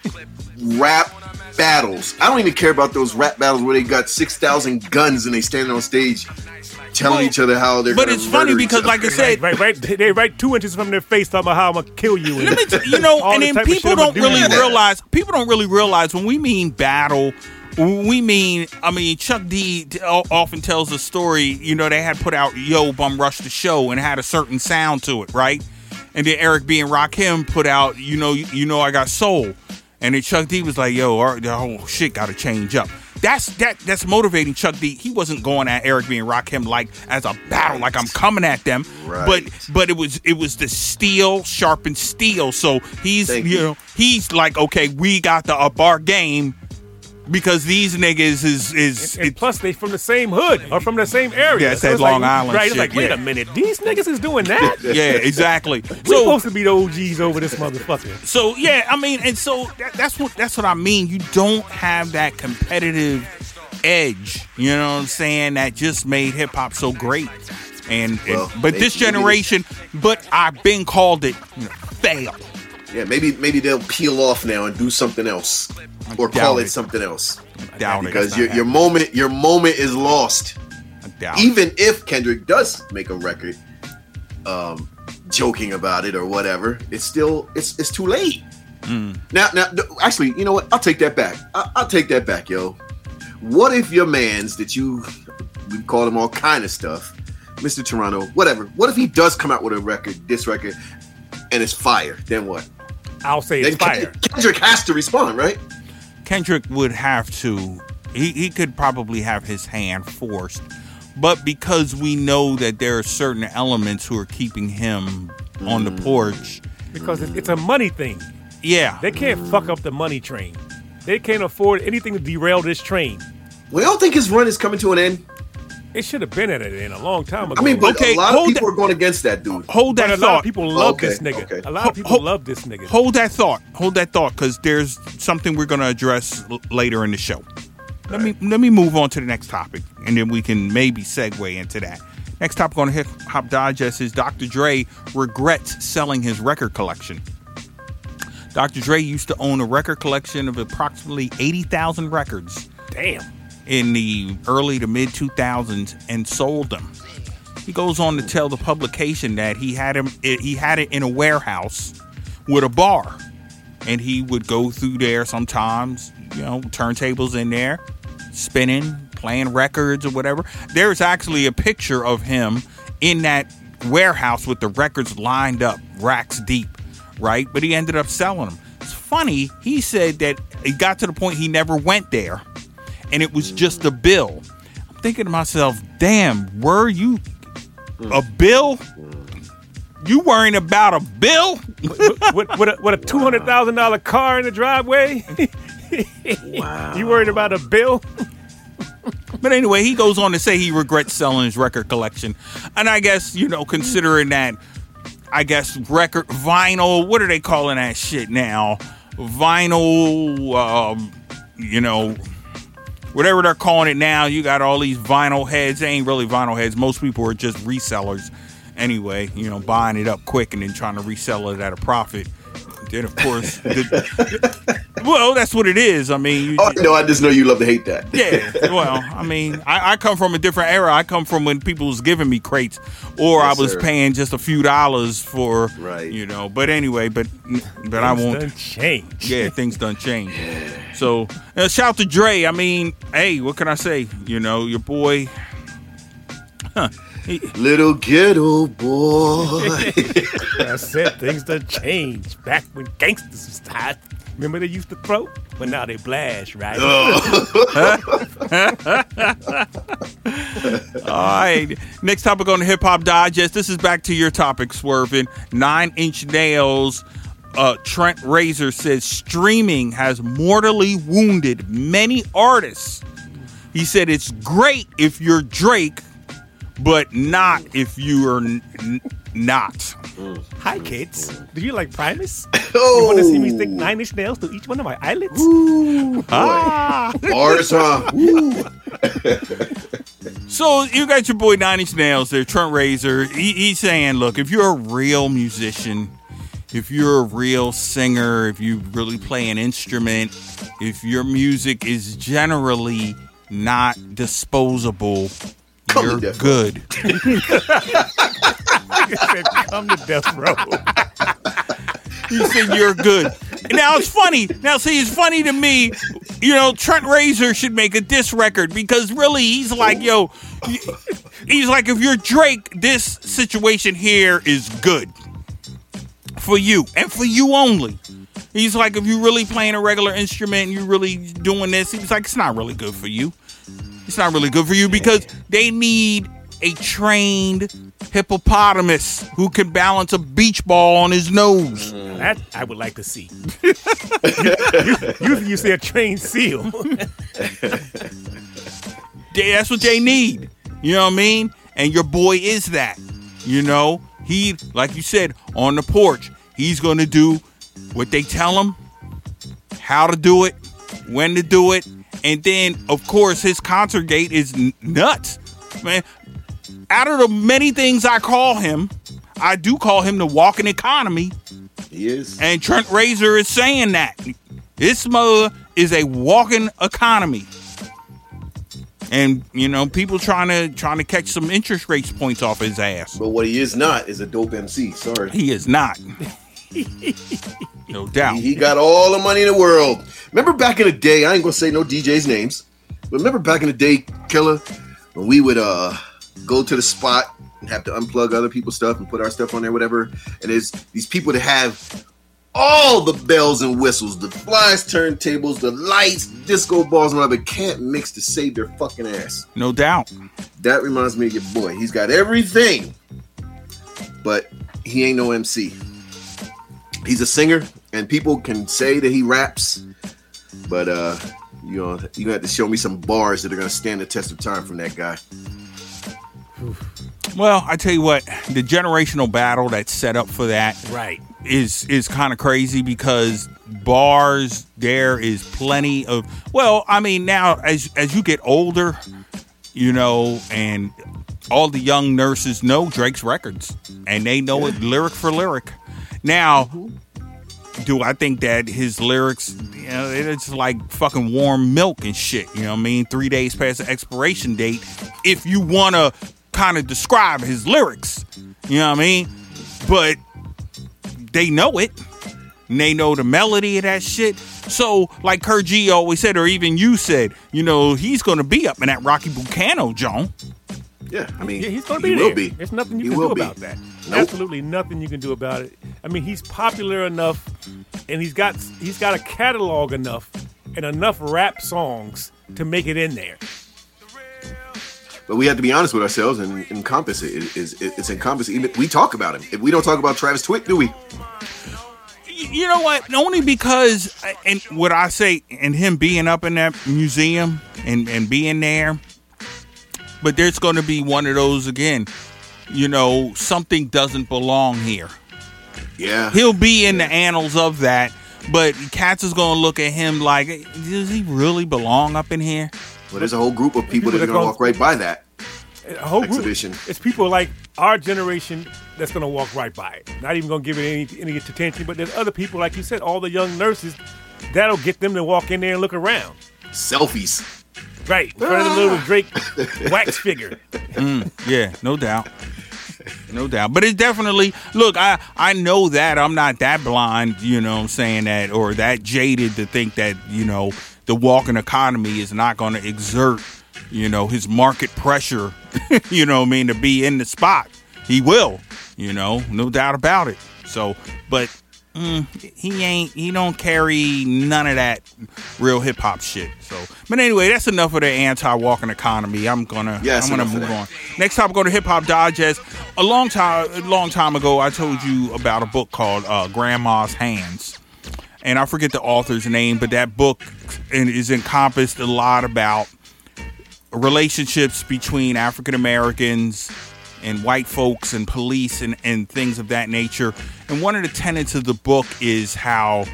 rap battles. I don't even care about those rap battles where they got six thousand guns and they standing on stage telling well, each other how they're but it's funny because like I said right, right, they right two inches from their face talking about how I'm gonna kill you and t- you know and then people don't really do realize people don't really realize when we mean battle we mean I mean Chuck D often tells a story, you know, they had put out Yo Bum Rush the Show and had a certain sound to it, right? And then Eric B and Rakim put out you know you know I Got Soul. And then Chuck D was like, "Yo, our, the whole shit got to change up." That's that. That's motivating Chuck D. He wasn't going at Eric B and Rakim like as a battle, like I'm coming at them. Right. But but it was it was the steel sharpened steel. So he's you, you know he's like, okay, we got to up our game because these niggas is is. And, and plus, they from the same hood or from the same area. Yeah, it's so that it's Long like, Island right? shit. It's like, wait yeah. a minute, these niggas is doing that. Yeah, exactly. We're so, supposed to be the O Gs over this motherfucker. So yeah, I mean, and so that, that's what that's what I mean. You don't have that competitive edge. You know what I'm saying? That just made hip hop so great. And, well, and but maybe, this generation, but I've been called it you know, fail. Yeah, maybe maybe they'll peel off now and do something else, or call it, it something else. I doubt because it. your your moment your moment is lost. I doubt Even it. if Kendrick does make a record, um, joking about it or whatever, it's still it's it's too late. Mm. Now now actually, you know what? I'll take that back. I, I'll take that back, yo. What if your man's that you we call him all kind of stuff, Mister Toronto, whatever. What if he does come out with a record, this record, and it's fire? Then what? I'll say it's then fire. Kendrick has to respond, right? Kendrick would have to. He he could probably have his hand forced, but because we know that there are certain elements who are keeping him mm. on the porch, because it's, it's a money thing. Yeah, they can't fuck up the money train. They can't afford anything to derail this train. We don't think his run is coming to an end. It should have been at it in a long time ago. I mean, but okay, a lot of people that, are going against that dude. Hold that but a thought. lot of people love okay, this nigga. Okay. A lot Ho- of people ho- love this nigga. Hold that thought. Hold that thought, because there's something we're going to address l- later in the show. let me let me move on to the next topic, and then we can maybe segue into that. Next topic on Hip Hop Digest is Doctor Dre regrets selling his record collection. Doctor Dre used to own a record collection of approximately eighty thousand records. Damn. In the early to mid two thousands, and sold them. He goes on to tell the publication that he had him he had it in a warehouse with a bar, and he would go through there sometimes, you know, turntables in there, spinning, playing records or whatever. There's actually a picture of him in that warehouse with the records lined up, racks deep, right? But he ended up selling them. It's funny, he said that it got to the point he never went there, and it was just a bill. I'm thinking to myself, damn, were you a bill? You worrying about a bill? with, with, with a, with a two hundred thousand dollars car in the driveway? Wow. You worried about a bill? But anyway, he goes on to say he regrets selling his record collection. And I guess, you know, considering that, I guess, record, vinyl, what are they calling that shit now? Vinyl, um, you know, whatever they're calling it now. You got all these vinyl heads. They ain't really vinyl heads. Most people are just resellers anyway, you know, buying it up quick and then trying to resell it at a profit. Then, of course, the, well, that's what it is. I mean, you, oh, no, I just know you love to hate that. Yeah, well, I mean, I, I come from a different era. I come from when people was giving me crates, or yes, I was sir. paying just a few dollars for, right. you know. But anyway, but but things I won't done change. Yeah, things done change. So, uh, shout to Dre. I mean, hey, what can I say? You know, your boy. Huh. He, Little ghetto boy. I said things done changed. Back when gangsters was hot, remember they used to throw? But now they blast, right? Oh. All right. Next topic on the Hip Hop Digest. This is back to your topic, Swervin'. Nine Inch Nails. Uh, Trent Reznor says streaming has mortally wounded many artists. He said it's great if you're Drake, but not if you are n- n- not. Hi, kids. Do you like Primus? Oh. You want to see me stick nine inch nails to each one of my eyelids? Ooh, ah. Bars, huh? So you got your boy Nine Inch Nails there, Trent Reznor. He, he's saying, look, if you're a real musician, if you're a real singer, if you really play an instrument, if your music is generally not disposable, Come you're to good. He said, come to death row. He said, you're good. Now, it's funny. Now, see, it's funny to me. You know, Trent Reznor should make a diss record because really he's like, yo, he's like, if you're Drake, this situation here is good for you and for you only. He's like, if you're really playing a regular instrument and you're really doing this, he's like, it's not really good for you. It's not really good for you because they need a trained hippopotamus who can balance a beach ball on his nose. That I would like to see. Usually you say a trained seal. They, that's what they need. You know what I mean? And your boy is that. You know? He, like you said, on the porch, he's going to do what they tell him, how to do it, when to do it. And then, of course, his concert gate is n- nuts. Man, out of the many things I call him, I do call him the walking economy. He is. And Trent Reznor is saying that. This mother is a walking economy. And, you know, people trying to trying to catch some interest rates points off his ass. But what he is not is a dope M C. Sorry. He is not. No doubt. He, he got all the money in the world. Remember back in the day, I ain't gonna say no D Js names, but remember back in the day, Killer, when we would uh go to the spot and have to unplug other people's stuff and put our stuff on there, whatever. And there's these people that have all the bells and whistles, the flies, turntables, the lights, disco balls, and whatever, can't mix to save their fucking ass. No doubt. That reminds me of your boy. He's got everything, but he ain't no M C. He's a singer, and people can say that he raps, but uh, you know, you have to show me some bars that are gonna stand the test of time from that guy. Well, I tell you what, the generational battle that's set up for that, right, is is kind of crazy because bars. There is plenty of. Well, I mean, now as as you get older, you know, and all the young nurses know Drake's records, and they know it lyric for lyric. Now, do I think that his lyrics, you know, it's like fucking warm milk and shit? You know what I mean? Three days past the expiration date. If you want to kind of describe his lyrics, you know what I mean? But they know it. And they know the melody of that shit. So, like Kurt G always said, or even you said, you know, he's going to be up in that Rocky Bucano, John. Yeah, I mean, yeah, he's going to he be will there. be. There's nothing you He can will do be. about that. Nope. Absolutely nothing you can do about it. I mean, he's popular enough, and he's got he's got a catalog enough and enough rap songs to make it in there. But we have to be honest with ourselves and encompass it. It- It's, it's encompassed. Even we talk about him. If we don't talk about Travis Twitt, do we? You know what? Only because, and what I say, and him being up in that museum and, and being there, but there's going to be one of those again. You know, something doesn't belong here. Yeah. He'll be in the annals of that, but cats is going to look at him like, does he really belong up in here? Well, there's a whole group of people, People that are that going to come- walk right by that. A whole group. Exhibition. It's people like our generation that's going to walk right by it. Not even going to give it any, any attention, but there's other people, like you said, all the young nurses, that'll get them to walk in there and look around. Selfies. Right. In front of the little Drake wax figure. Mm, yeah, no doubt. No doubt. But it's definitely, look, I, I know that. I'm not that blind, you know what I'm saying, that, or that jaded to think that, you know, the walking economy is not going to exert, you know, his market pressure, you know what I mean, to be in the spot. He will, you know, no doubt about it. So, but mm, he ain't, he don't carry none of that real hip hop shit. So, but anyway, that's enough of the anti-walking economy. I'm gonna, Yes, I'm gonna enough of move that. on. Next time, go to Hip Hop Digest. A long time, a long time ago, I told you about a book called uh, Grandma's Hands. And I forget the author's name, but that book is encompassed a lot about relationships between African Americans and white folks and police and, and things of that nature. And one of the tenets of the book is how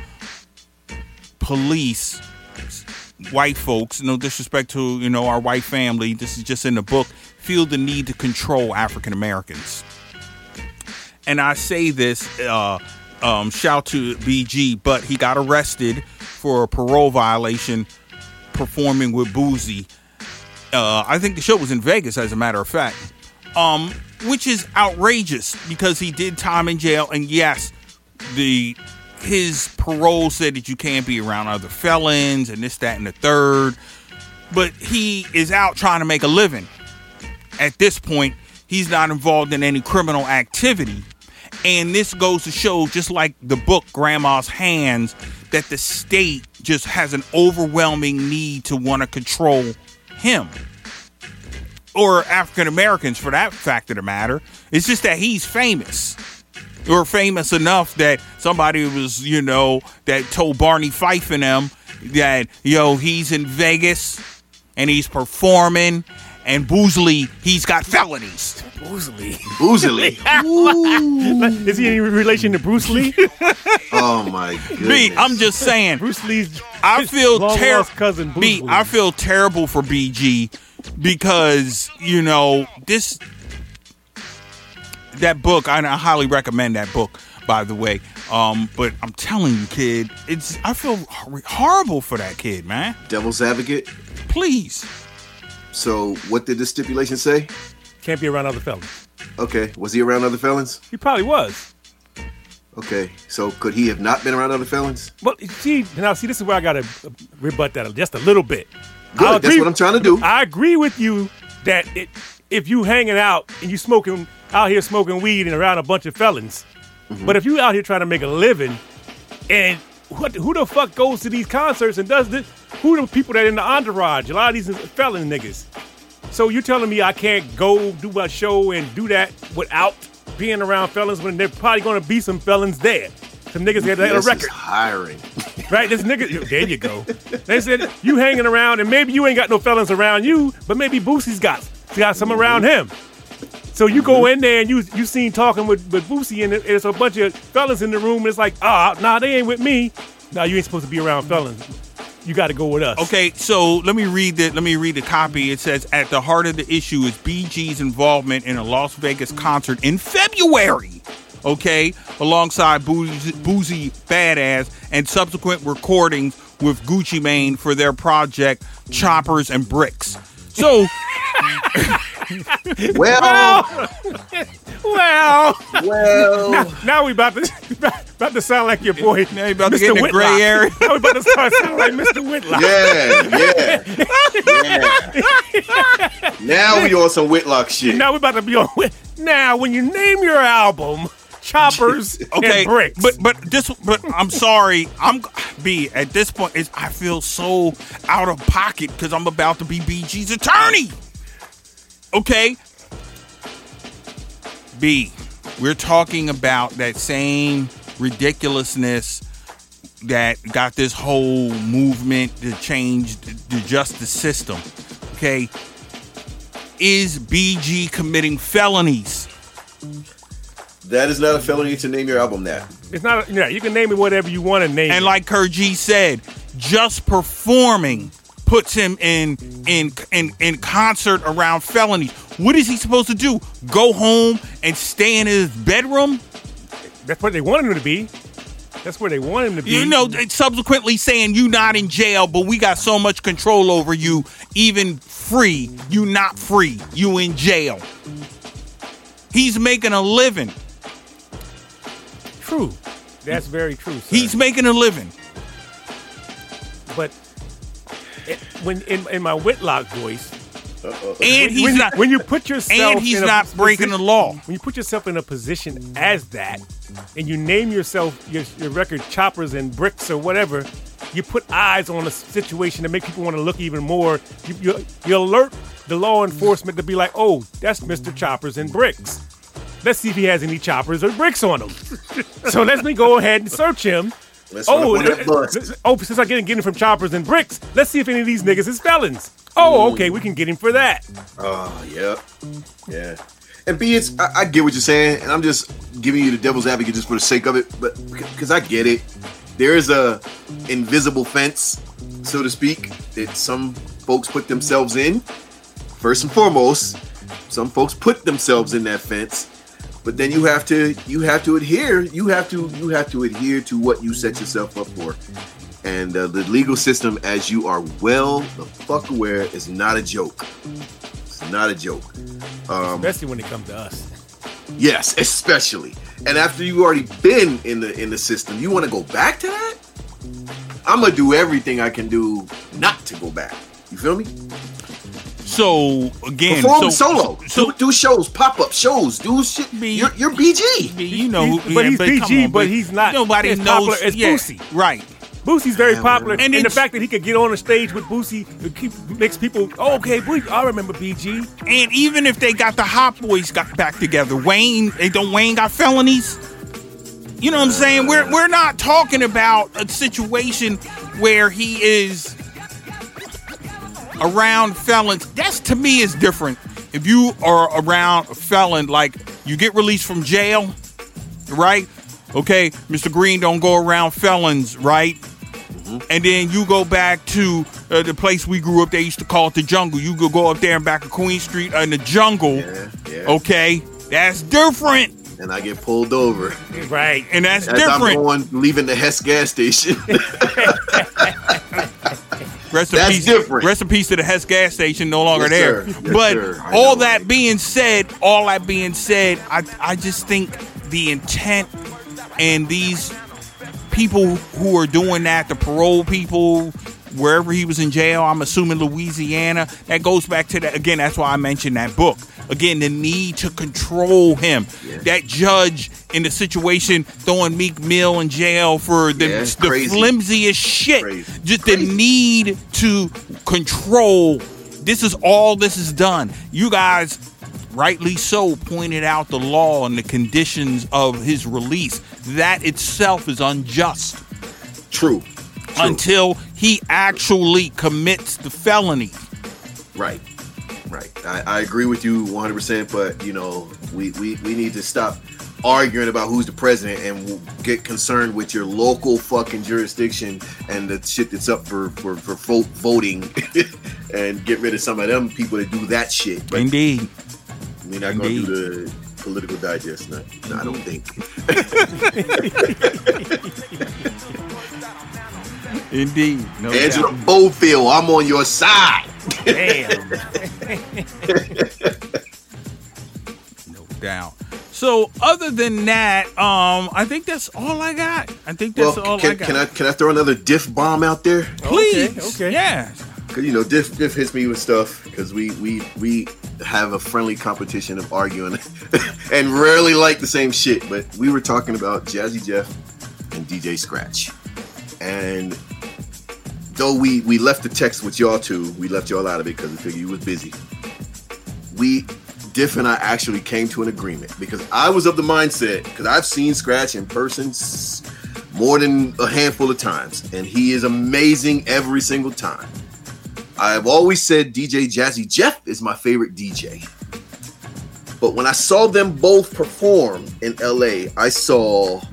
police, white folks, no disrespect to, you know, our white family, this is just in the book, feel the need to control African Americans. And I say this, uh, um, shout to B G, but he got arrested for a parole violation performing with Boosie. Uh, I think the show was in Vegas, as a matter of fact, um, which is outrageous because he did time in jail. And yes, the his parole said that you can't be around other felons and this, that, and the third. But he is out trying to make a living. At this point, he's not involved in any criminal activity. And this goes to show, just like the book Grandma's Hands, that the state just has an overwhelming need to want to control him. Or African Americans, for that fact of the matter. It's just that he's famous. Or famous enough that somebody was, you know, that told Barney Fife and them that, yo, he's in Vegas and he's performing, and Boozley, he's got felonies. Boozley. Boozley. Is he any relation to Bruce Lee? Oh my goodness. B, I'm just saying. Bruce Lee's I feel long terrible. lost cousin Bruce B, Lee. I feel terrible for B G because, you know, this that book. I, I highly recommend that book, by the way. Um, but I'm telling you, kid, it's I feel hor- horrible for that kid, man. Devil's advocate. Please. So what did the stipulation say? Can't be around other fellas. Okay. Was he around other felons? He probably was. Okay. So could he have not been around other felons? But see, now see, this is where I gotta rebut that just a little bit. Good. I'll That's agree- what I'm trying to do. I agree with you that it, if you hanging out and you smoking out here smoking weed and around a bunch of felons, Mm-hmm. but if you out here trying to make a living, and what who the fuck goes to these concerts and does this? Who the people that in the entourage? A lot of these felon niggas. So you telling me I can't go do my show and do that without being around felons when there's probably going to be some felons there? Some niggas that had a Yes, record. is hiring. Right, this nigga, there you go. They said you hanging around, and maybe you ain't got no felons around you, but maybe Boosie's got got some around him. So you go in there and you you seen talking with, with Boosie, and there's a bunch of fellas in the room, and it's like, ah, nah, they ain't with me. No, you ain't supposed to be around felons. You got to go with us. Okay, so let me read the let me read the copy. It says, at the heart of the issue is B G's involvement in a Las Vegas concert in February. Okay, alongside Boozy, Boozy Badass and subsequent recordings with Gucci Mane for their project Choppers and Bricks. So, well, well, well. Now, now we about to about to sound like your boy. Now you about Mister to get in the gray area. Now we about to start sounding like Mister Whitlock. Yeah, yeah, yeah. Now we on some Whitlock shit. Now we about to be on. Now, when you name your album Choppers okay, and Bricks, but but this but I'm sorry, I'm B at this point is I feel so out of pocket because I'm about to be B G's attorney. Okay, B, we're talking about that same ridiculousness that got this whole movement to change the justice system. Okay, is B G committing felonies? That is not a felony to name your album that. it's not. A, yeah, you can name it whatever you want to name And it. like Kurt G said, just performing puts him in in in in concert around felonies. What is he supposed to do? Go home and stay in his bedroom? That's what they want him to be. That's where they want him to be. You know, subsequently saying you not in jail, but we got so much control over you, even free, you not free, you in jail. He's making a living. True. That's very true, sir. He's making a living. But it, when in, in my Whitlock voice, Uh-oh. And he's when, not when you put yourself and he's in a not breaking position- the law. When you put yourself in a position as that, and you name yourself your, your record Choppers and Bricks or whatever, you put eyes on a situation to make people want to look even more. You, you, you alert the law enforcement to be like, oh, that's Mister Choppers and Bricks. Let's see if he has any choppers or bricks on him. So let me go ahead and search him. Let's Oh, run up on that bus. oh, since I get getting from choppers and bricks, let's see if any of these niggas is felons. Oh, okay, we can get him for that. Oh, yeah. Yeah. And B, it's, I, I get what you're saying, and I'm just giving you the devil's advocate just for the sake of it, but because I get it. There is a invisible fence, so to speak, that some folks put themselves in. First and foremost, some folks put themselves in that fence, but then you have to you have to adhere. You have to you have to adhere to what you set yourself up for. And uh, the legal system, as you are well the fuck aware, is not a joke. It's not a joke. Um, Especially when it comes to us. yes, especially. And after you already been in the in the system, you want to go back to that? I'm gonna do everything I can do not to go back. You feel me? So again, Perform so, solo. So, do, do shows, pop up shows, do shit. B- You're, you're B G. you know, He's- who- but yeah, he's B come G, on, but he's not Nobody as knows. popular as yeah, Boosie. right? Boosie's very Yeah, popular, and and, then- the fact that he could get on the stage with Boosie it keep, makes people, oh, okay, Boosie, I remember B G. And even if they got the Hot Boys got back together, Wayne, they don't Wayne got felonies. You know what I'm saying? We're we're not talking about a situation where he is around felons. That's to me is different. If you are around a felon, like you get released from jail, right? Okay, Mister Green don't go around felons, right? Mm-hmm. And then you go back to uh, the place we grew up. They used to call it the jungle. You could go up there in back of Queen Street in the jungle. Yeah, yeah. Okay, that's different, And I get pulled over. Right. and that's As different. I'm going, leaving the Hess gas station. Rest in That's peace. different. Rest in peace to the Hess gas station, no longer Yes, there. sir. Yes, but sir. I all know, that right? being said, all that being said, I I just think the intent and these people who are doing that, the parole people, wherever he was in jail, I'm assuming Louisiana, that goes back to that again. That's why I mentioned that book. Again, the need to control him. Yeah. That judge in the situation throwing Meek Mill in jail for the, Yeah, the crazy. flimsiest shit. Crazy. Just Crazy. the need to control. This is all this is done. You guys, rightly so, pointed out the law and the conditions of his release. That itself is unjust True. True. until he actually commits the felony. Right. Right. I, I agree with you one hundred percent, but, you know, we, we, we need to stop arguing about who's the president and get concerned with your local fucking jurisdiction and the shit that's up for for, for vote, voting and get rid of some of them people that do that shit. But Indeed. We're not going to do the political digest. No, no, I don't think. Indeed. No Angela Bowfield, I'm on your side. Damn. No doubt. So other than that, um, I think that's all I got. I think that's well, all can, I got. Can I can I throw another diff bomb out there? Please. Okay, okay. Yeah. Cause you know diff diff hits me with stuff because we we we have a friendly competition of arguing and rarely like the same shit. But we were talking about Jazzy Jeff and D J Scratch, and though we we left the text with y'all too, we left y'all out of it because we figured you was busy. We. Diff and I actually came to an agreement because I was of the mindset, because I've seen Scratch in person more than a handful of times, and he is amazing every single time. I've always said D J Jazzy Jeff is my favorite D J. But when I saw them both perform in L A, I saw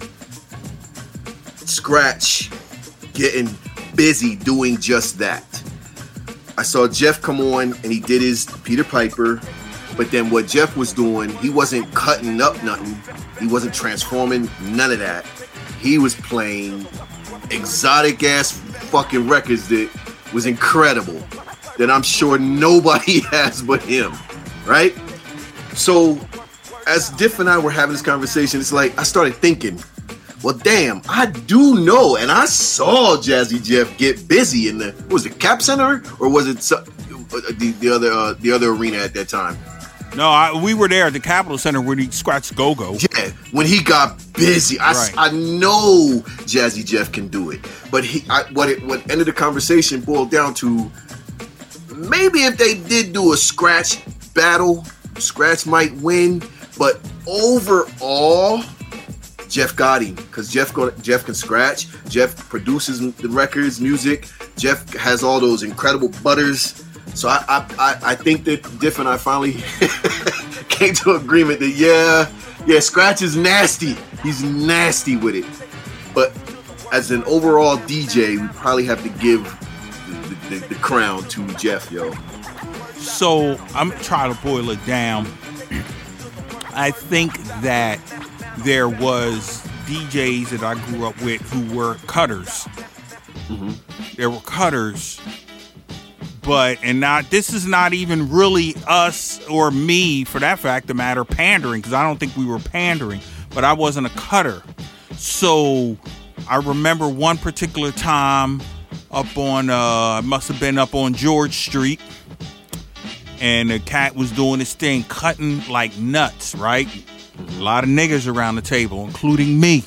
Scratch getting busy doing just that. I saw Jeff come on and he did his Peter Piper. But then what Jeff was doing, he wasn't cutting up nothing. He wasn't transforming, none of that. He was playing exotic ass fucking records that was incredible, that I'm sure nobody has but him, right? So as Diff and I were having this conversation, it's like I started thinking, well, damn, I do know, and I saw Jazzy Jeff get busy in the, what was it, Cap Center? Or was it so, the, the other uh, the other arena at that time? No, I, we were there at the Capitol Center when he scratched Go-Go. Yeah, when he got busy. I, Right. I know Jazzy Jeff can do it. But he, I, what it what ended the conversation boiled down to, maybe if they did do a Scratch battle, Scratch might win. But overall, Jeff got him. Because Jeff, go, Jeff can scratch. Jeff produces the records, music. Jeff has all those incredible butters. So I, I I I think that Diff and I finally came to an agreement that yeah, yeah, Scratch is nasty. He's nasty with it. But as an overall D J, we probably have to give the, the, the crown to Jeff, yo. So I'm trying to boil it down. I think that there was D Js that I grew up with who were cutters. Mm-hmm. There were cutters. But, and not, this is not even really us or me, for that fact, the matter, pandering, because I don't think we were pandering, but I wasn't a cutter. So I remember one particular time up on, uh, I must have been up on George Street, and the cat was doing this thing, cutting like nuts, right? A lot of niggas around the table, including me.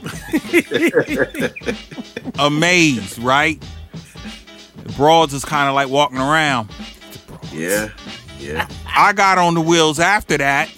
Amazed, right? The broads is kind of like walking around. Yeah, yeah. I got on the wheels after that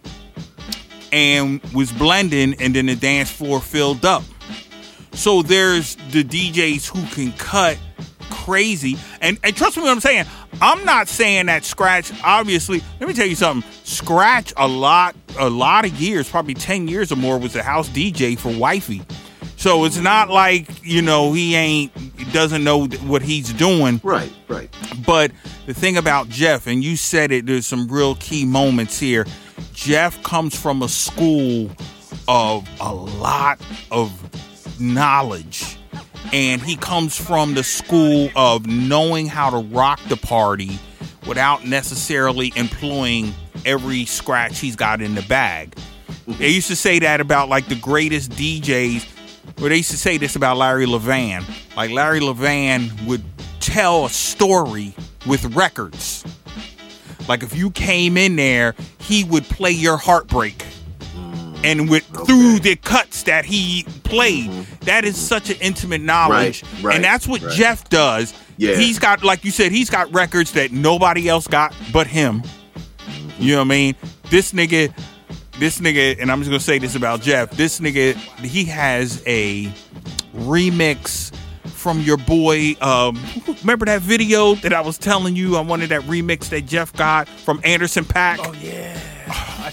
and was blending, and then the dance floor filled up. So there's the D Js who can cut crazy. And, and trust me what I'm saying. I'm not saying that Scratch, obviously, let me tell you something. Scratch a lot, a lot of years, probably ten years or more, was the house D J for Wifey. So it's not like, you know, he ain't, doesn't know what he's doing. Right, right. But the thing about Jeff, and you said it, there's some real key moments here. Jeff comes from a school of a lot of knowledge. And he comes from the school of knowing how to rock the party without necessarily employing every scratch he's got in the bag. They used to say that about like the greatest D Js. Well, they used to say this about Larry Levan. Like Larry Levan would tell a story with records. Like if you came in there, he would play your heartbreak. And with okay. through the cuts that he played, mm-hmm. that is such an intimate knowledge. Right, right, and that's what right. Jeff does. Yeah. He's got, like you said, he's got records that nobody else got but him. Mm-hmm. You know what I mean? This nigga... This nigga, and I'm just going to say this about Jeff, this nigga, he has a remix from your boy, um, remember that video that I was telling you, I wanted that remix that Jeff got from Anderson .Paak? Oh, yeah. I just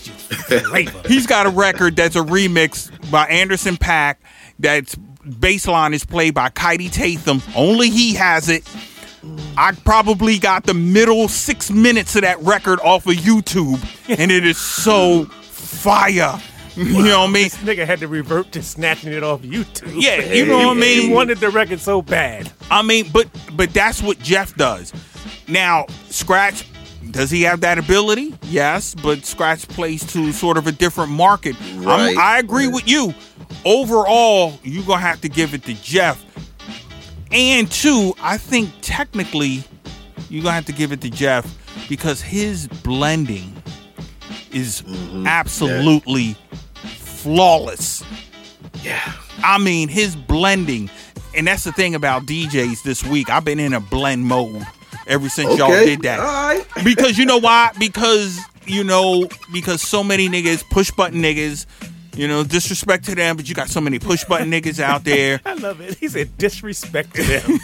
Flavor. He's got a record that's a remix by Anderson .Paak. That's bass line is played by Kaidi Tatham. Only he has it. I probably got the middle six minutes of that record off of YouTube, and it is so fire. You know what I mean? This nigga had to revert to snatching it off YouTube. Yeah, you know what I mean? He wanted the record so bad. I mean, but but that's what Jeff does. Now, Scratch, does he have that ability? Yes, but Scratch plays to sort of a different market. Right. I'm, I agree with you. Overall, you're going to have to give it to Jeff. And two, I think technically you're going to have to give it to Jeff because his blending is mm-hmm. absolutely yeah. flawless. Yeah. I mean, his blending, and that's the thing about D Js this week. I've been in a blend mode ever since okay. y'all did that. All right. Because you know why? Because, you know, because so many niggas, push button niggas, you know, disrespect to them, but you got so many push button niggas out there. I love it. He said disrespect to them.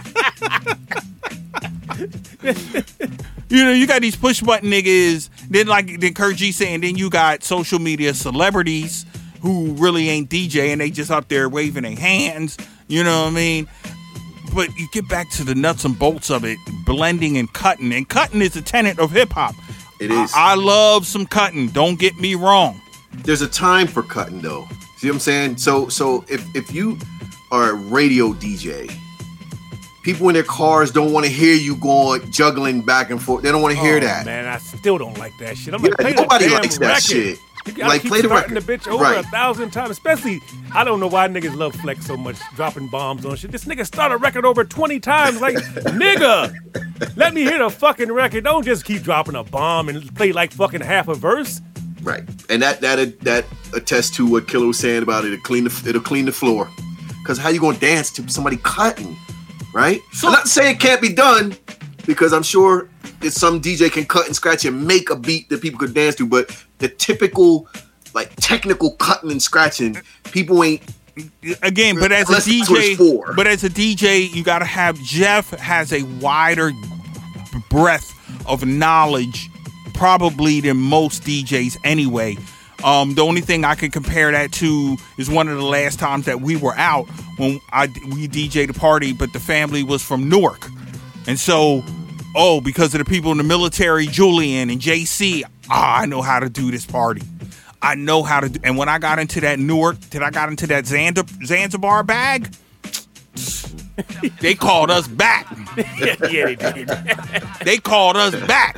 You know, you got these push button niggas. Then, like then Kurt G saying, then you got social media celebrities who really ain't D J and they just up there waving their hands. You know what I mean? But you get back to the nuts and bolts of it, blending and cutting. And cutting is a tenet of hip hop. It is. I, I love some cutting. Don't get me wrong. There's a time for cutting though. See what I'm saying? So so if if you are a radio D J, people in their cars don't want to hear you going juggling back and forth. They don't want to hear oh, that. Man, I still don't like that shit. I'm yeah, like, play nobody the damn likes that record. shit. You gotta like keep play the starting record. the bitch over right. a thousand times. Especially, I don't know why niggas love Flex so much, dropping bombs on shit. This nigga start a record over twenty times. Like, nigga, let me hear the fucking record. Don't just keep dropping a bomb and play like fucking half a verse. Right, and that that that attests to what Killer was saying about it. It'll clean the it'll clean the floor. Because how you gonna dance to somebody cutting, right? So, I'm not saying it can't be done, because I'm sure that some D J can cut and scratch and make a beat that people could dance to. But the typical, like technical cutting and scratching, people ain't. Again, but as a D J, but as a D J, you gotta have Jeff has a wider breadth of knowledge. Probably than most D Js anyway. Um, the only thing I can compare that to is one of the last times that we were out when I we D J'd a party, but the family was from Newark, and so oh, because of the people in the military, Julian and J C, ah, I know how to do this party. I know how to do. And when I got into that Newark, did I got into that Zanzibar, Zanzibar bag? They called us back. yeah, yeah, they did. They called us back.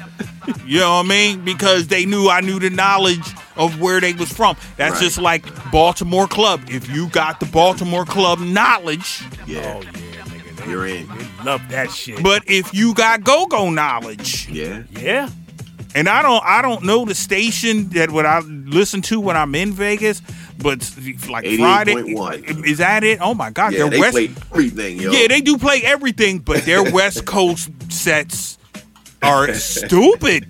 You know what I mean? Because they knew I knew the knowledge of where they was from. That's right. Just like Baltimore Club. If you got the Baltimore Club knowledge, yeah, oh yeah, nigga, they, you're in. They love that shit. But if you got go-go knowledge, yeah, yeah. And I don't, I don't know the station that what I listen to when I'm in Vegas, but like Friday, is that it? Oh my God, yeah, they're they West, play everything, yo. Yeah, they do play everything, but their West Coast sets are stupid.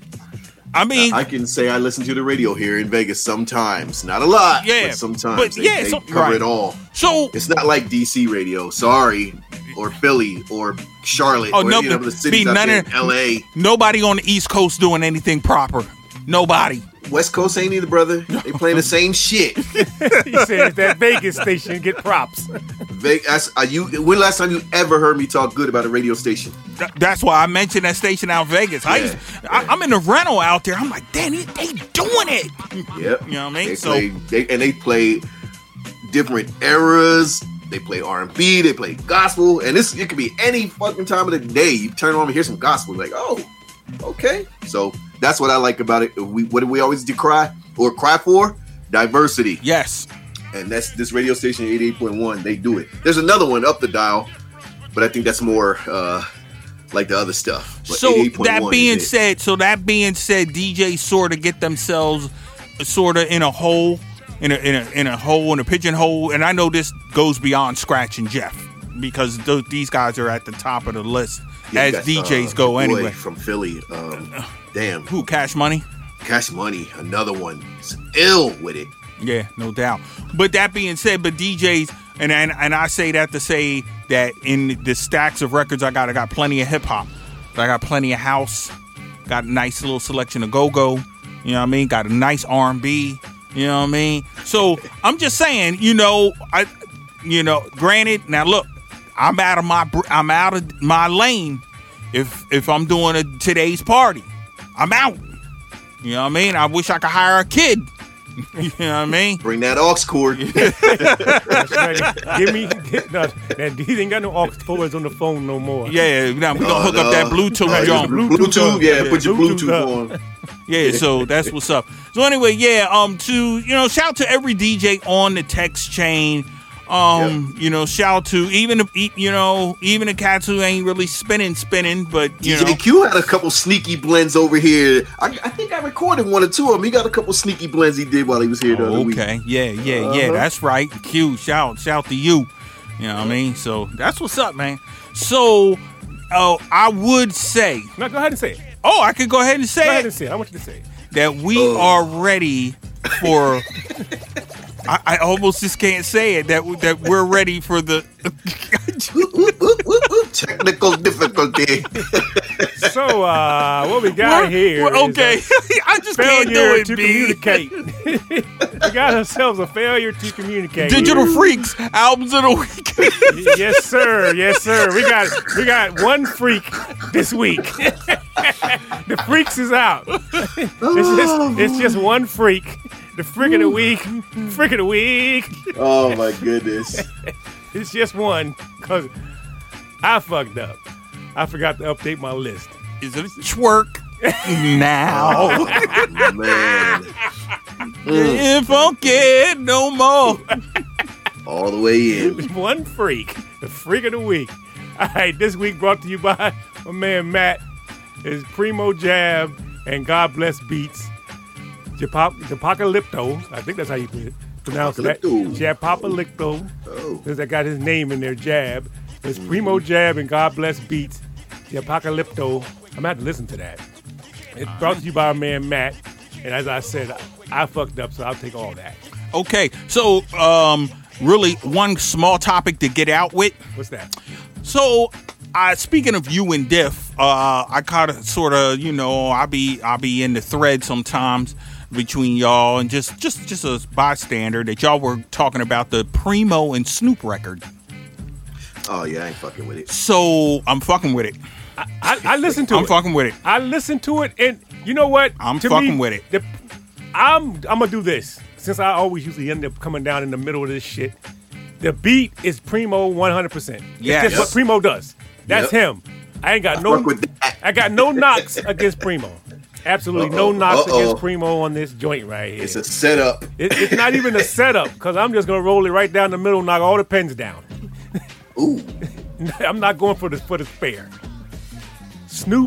I mean, I can say I listen to the radio here in Vegas sometimes, not a lot, yeah, but sometimes but they, yeah, they so, cover right. it all. So it's not like D C radio, sorry, or Philly, or Charlotte, oh, or no, you know, the cities out none there of, in L A. Nobody on the East Coast doing anything proper. Nobody. West Coast ain't either, brother. They playing the same shit. He said that Vegas station get props. Vegas, are you? When last time you ever heard me talk good about a radio station? Th- that's why I mentioned that station out in Vegas. I, Yeah, I, yeah. I'm in the rental out there. I'm like, damn, they, they doing it. Yep. You know what I mean? They So- play, they, and they play different eras. They play R and B. They play gospel, and this it could be any fucking time of the day. You turn on and hear some gospel, like, oh, okay. So that's what I like about it. We what do we always decry or cry for? Diversity. Yes. And that's this radio station, eighty-eight point one. They do it. There's another one up the dial, but I think that's more uh, like the other stuff. But So that being is it. said, so that being said, D Js sort of get themselves sort of in a hole, in a in a in a hole in a pigeonhole. And I know this goes beyond Scratch and Jeff because th- these guys are at the top of the list Yeah, you as got, D Js uh, go boy anyway. from Philly. Um, damn, Who? Cash Money. Cash Money, another one. It's ill with it. Yeah, no doubt. But that being said, but D Js, and and, and I say that to say that in the stacks of records I got, I got plenty of hip hop. I got plenty of house. Got a nice little selection of go-go. You know what I mean? Got a nice R and B. You know what I mean? So I'm just saying, you know, I, you know, granted. Now look, I'm out of my I'm out of my lane. If if I'm doing a today's party, I'm out. You know what I mean? I wish I could hire a kid. You know what I mean? Bring that aux cord. That's right. Give me. Get, no, that, he ain't got no aux cords on the phone no more. Yeah, now we gonna No, hook no. up that Bluetooth Right, joint. Bluetooth, Bluetooth, yeah, yeah, put your Bluetooth Bluetooth, up. on. Yeah, so that's what's up. So anyway, yeah, um, to you know, shout out to every D J on the text chain. Um, Yep. you know, shout out to even the, you know, even the cats who ain't really spinning, spinning, but you D J know, Q had a couple sneaky blends over here. I, I think I recorded one or two of them. He got a couple sneaky blends he did while he was here the other week. okay, yeah, yeah, yeah, Uh-huh. that's right. Q, shout, shout to you. You know what I mean? So that's what's up, man. So, oh, I would say, No, go ahead and say it. oh, I could go ahead and Go say ahead it. and say it. I want you to say it. that we Oh. are ready for. I, I almost just can't say it. That that we're ready for the. Technical difficulty. So, uh, what we got We're- here? we're- is okay, a I just can't do failure it. to B. communicate. We got ourselves a failure to communicate. Digital Freaks albums of the week. Y- Yes, sir. Yes, sir. We got we got one freak this week. The freaks is out. It's just it's just one freak. The freak of the week. Freak of the week. Oh my goodness. It's just one because I fucked up. I forgot to update my list. Is it twerk now? Man. If I don't get no more. All the way in. One freak. The freak of the week. All right, this week brought to you by my man Matt. Is Primo Jab and God Bless Beats. Japocalypto. I think that's how you put it. Pronounce that. Japocalypto. Japocalypto. Oh. Because I got his name in there, Jab. It's Primo Jab and God Bless Beats. Japocalypto. I'm going to have to listen to that. It's brought to you by our man Matt. And as I said, I, I fucked up, so I'll take all that. Okay, so um, really one small topic to get out with. What's that? So, uh, speaking of you and Diff, uh, I kind of sort of, you know, I be I be in the thread sometimes between y'all and just just just a bystander that y'all were talking about the Primo and Snoop record. Oh yeah, I ain't fucking with it. So I'm fucking with it. I, I listened to I'm it. fucking with it. I listened to it, and you know what? I'm To fucking me, with it. The, I'm I'm gonna do this since I always usually end up coming down in the middle of this shit. The beat is Primo one hundred percent. Yes. It's just what Primo does. That's Yep. him. I ain't got I no. fuck with that. I got no knocks against Primo. Absolutely no Uh-oh, knocks uh-oh. against Primo on this joint right here. It's a setup. It- it's not even a setup because I'm just gonna roll it right down the middle, knock all the pins down. Ooh. I'm not going for the for the spare. Snoop,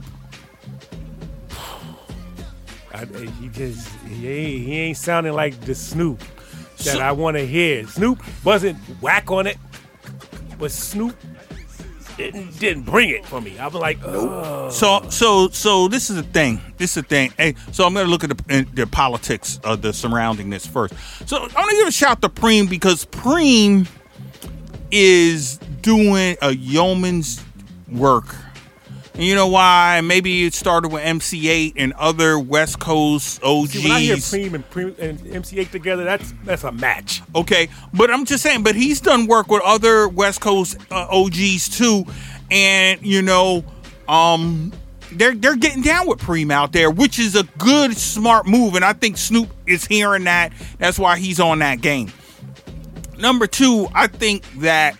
I, he just he ain't, he ain't sounding like the Snoop that So- I want to hear. Snoop wasn't whack on it, but Snoop didn't, didn't bring it for me. I was like, oh, So so so this is the thing. This is the thing. Hey, so I'm gonna look at the, uh, the politics of the surrounding this first. So I'm gonna give a shout to Preem because Preem is doing a yeoman's work. And you know why? Maybe it started with M C eight and other West Coast O Gs. see, when I hear Preem and, Preem and M C eight together, that's that's a match. Okay, but I'm just saying, but he's done work with other West Coast uh, O Gs too, and you know, um, they're they're getting down with Preem out there, which is a good, smart move, and I think Snoop is hearing that. That's why he's on that game. Number two, I think that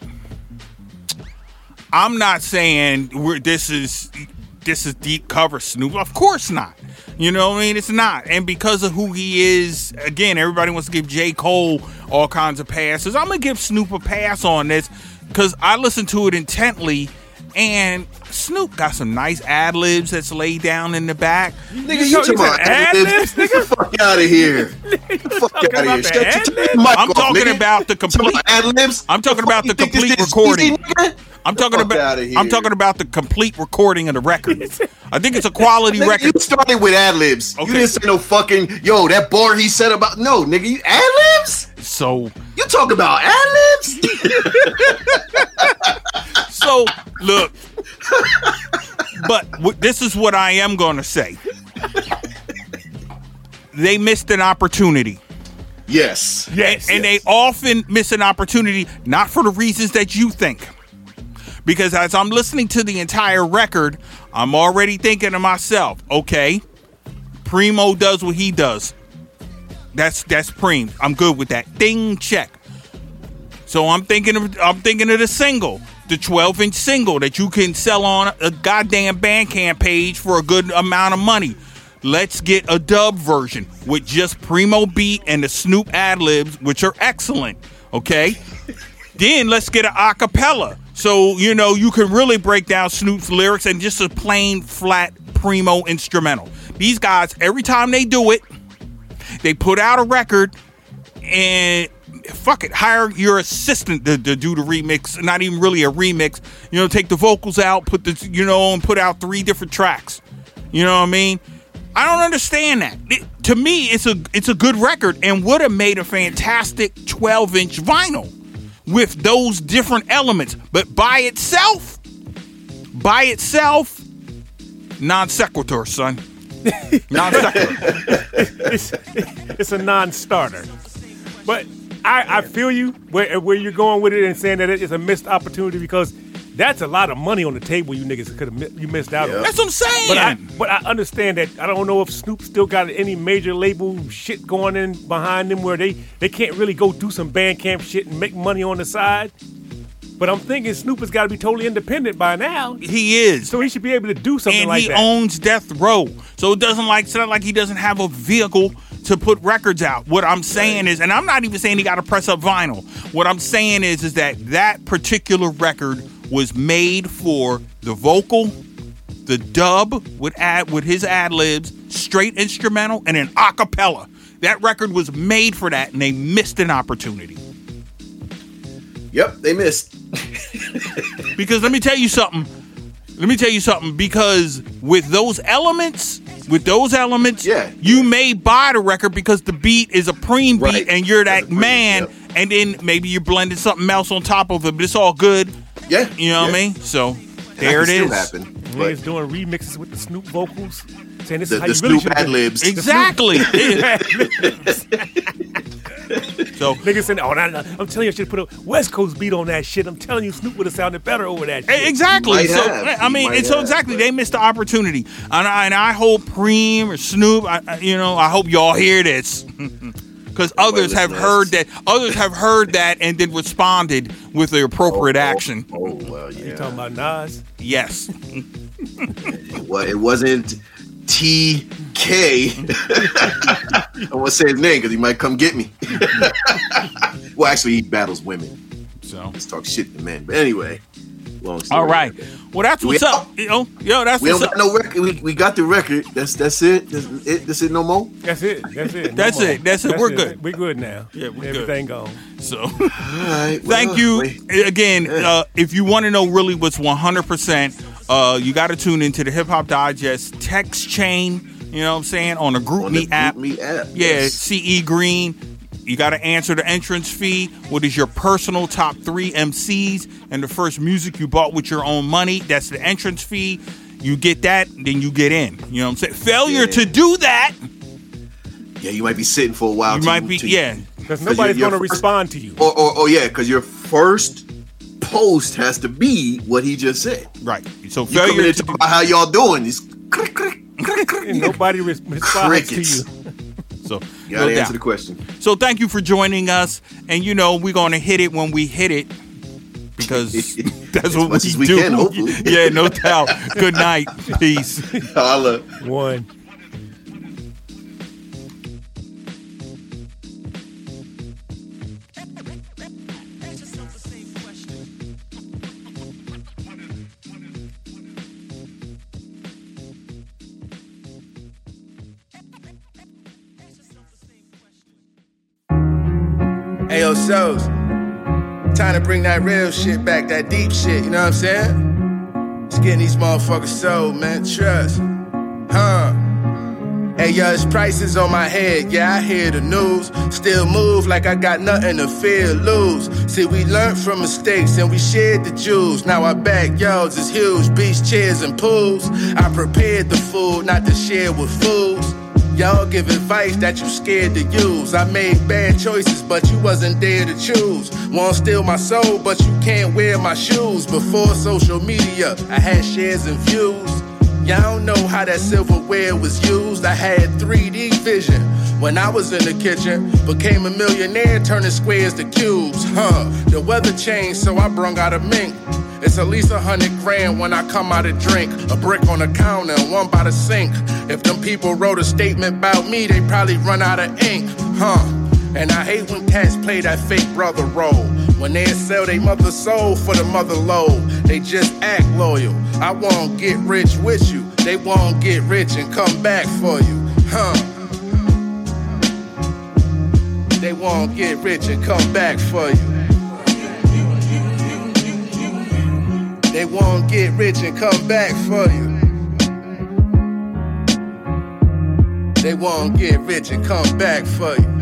I'm not saying we're this is this is deep cover Snoop. Of course not. You know what I mean? It's not. And because of who he is, again, everybody wants to give J. Cole all kinds of passes. I'm going to give Snoop a pass on this because I listened to it intently, and Snoop got some nice ad-libs that's laid down in the back. Nigga, You you talking talking about ad-libs, ad-libs? Get the fuck out of here. Get the fuck talking out about of the here. Shut your ad-libs? mic I'm off, talking nigga. about the You talking complete- about ad-libs? I'm talking The about fuck the you think complete this is recording. easy, nigga? I'm Get the talking fuck about outta here. I'm talking about the complete recording of the record. I think it's a quality Nigga, record. you started with ad-libs. Okay. You didn't say no fucking, yo, that bar he said about, no, nigga, you ad-libs? So You talk about ad-libs? So, look, but w- this is what I am going to say. they missed an opportunity. Yes. Yes. And, and yes. they often miss an opportunity, not for the reasons that you think. Because as I'm listening to the entire record, I'm already thinking to myself, okay, Primo does what he does. That's that's Preem. I'm good with that. Ding, check. So I'm thinking of I'm thinking of the single, the twelve inch single that you can sell on a goddamn Bandcamp page for a good amount of money. Let's get a dub version with just Primo beat and the Snoop ad-libs, which are excellent, okay? Then let's get an acapella. So, you know, you can really break down Snoop's lyrics and just a plain, flat Primo instrumental. These guys, every time they do it, they put out a record and, fuck it, hire your assistant to, to do the remix. Not even really a remix. You know, take the vocals out, put the, you know, and put out three different tracks. You know what I mean? I don't understand that. It, to me, it's a it's a good record and would have made a fantastic twelve inch vinyl with those different elements. But by itself, by itself, non sequitur, son. Non sequitur. it's, it's a non-starter. But I, I feel you where where you're going with it and saying that it's a missed opportunity because that's a lot of money on the table you niggas could have you missed out Yeah. on. That's what I'm saying. But I, but I understand that I don't know if Snoop still got any major label shit going in behind them where they, they can't really go do some Bandcamp shit and make money on the side. But I'm thinking Snoop has got to be totally independent by now. He is. So he should be able to do something and like he that. owns Death Row. So it doesn't like, it's not like he doesn't have a vehicle to put records out. What I'm saying is, and I'm not even saying he got to press up vinyl. What I'm saying is, is that that particular record was made for the vocal, the dub with ad with his ad libs, straight instrumental, and an acapella. That record was made for that, and they missed an opportunity. Yep, they missed. Because let me tell you something. Let me tell you something. Because with those elements, with those elements, Yeah. you may buy the record because the beat is a preem beat, Right. and you're that That's a preem, man. yep. And then maybe you're blending something else on top of it, but it's all good. Yeah, You know yeah. what I mean? So That there can it still is. happen. Niggas But doing remixes with the Snoop vocals, saying this the, is how the you really Snoop should ad libs. Exactly. So Niggas saying, oh, nah, nah, I'm telling you, I should put a West Coast beat on that shit. I'm telling you, Snoop would have sounded better over that shit. exactly. Might So have. I mean, Might and so have, exactly, but- they missed the opportunity. And I, and I hope Preem or Snoop, I, I- you know, I hope y'all hear this. Because others have listen to heard this. that. Others have heard that and then responded with the appropriate Oh, action. Oh, well, yeah. You talking about Nas? Yes. Well, it wasn't T K. I won't say his name because he might come get me. Well, actually, he battles women. So. Let's talk shit to men. But anyway, long story. All right. Well, that's We what's out? up. You know, yo, that's We what's don't up. got no record. We, we got the record. That's that's it. That's it. That's it. No more. That's it. That's it. No That's more. it. That's it. We're good. We're good now. Yeah, we're good. Everything gone. So. All right. Thank well, you wait. again. Yeah. Uh, if you want to know really what's one hundred percent, uh, you got to tune into the Hip Hop Digest text chain. You know what I'm saying? On the Group On Me the app. GroupMe app. Yeah, yes. C E Green. You got to answer the entrance fee. What is your personal top three M Cs and the first music you bought with your own money? That's the entrance fee. You get that, then you get in. You know what I'm saying? Failure Yeah. to do that, Yeah, you might be sitting for a while. you till might be, till yeah. Because 'Cause nobody's your- going to your first- respond to you. Or, or, or yeah, because your first post has to be what he just said. Right. So You come in failure and to talk do about how y'all doing. It's crick, crick, crick, crick. And nobody res- responds to Crickets. you. so You gotta no answer doubt. the question. So thank you for joining us, and you know we're gonna hit it when we hit it because that's As what much we as we do. can, hopefully. Yeah, no doubt. Good night, peace. Holla. One. Hey, yo, Sos. Time to bring that real shit back, that deep shit, you know what I'm saying? It's getting these motherfuckers sold, man. Trust. Huh? Hey, yo, it's prices on my head. Yeah, I hear the news. Still move like I got nothing to fear, lose. See, we learned from mistakes and we shared the jewels. Now our backyards is huge, beach chairs and pools. I prepared the food, not to share with fools. Y'all give advice that you scared to use. I made bad choices, but you wasn't there to choose. Won't steal my soul, but you can't wear my shoes. Before social media, I had shares and views. Y'all don't know how that silverware was used. I had three D vision when I was in the kitchen. Became a millionaire turning squares to cubes. Huh, the weather changed, so I brung out a mink. It's at least a hundred grand when I come out and drink. A brick on the counter and one by the sink. If them people wrote a statement about me, they probably run out of ink. Huh, and I hate when cats play that fake brother role. When they sell their mother's soul for the mother load. They just act loyal. I won't get rich with you. They won't get rich and come back for you. Huh. They won't get rich and come back for you. They won't get rich and come back for you. They won't get rich and come back for you.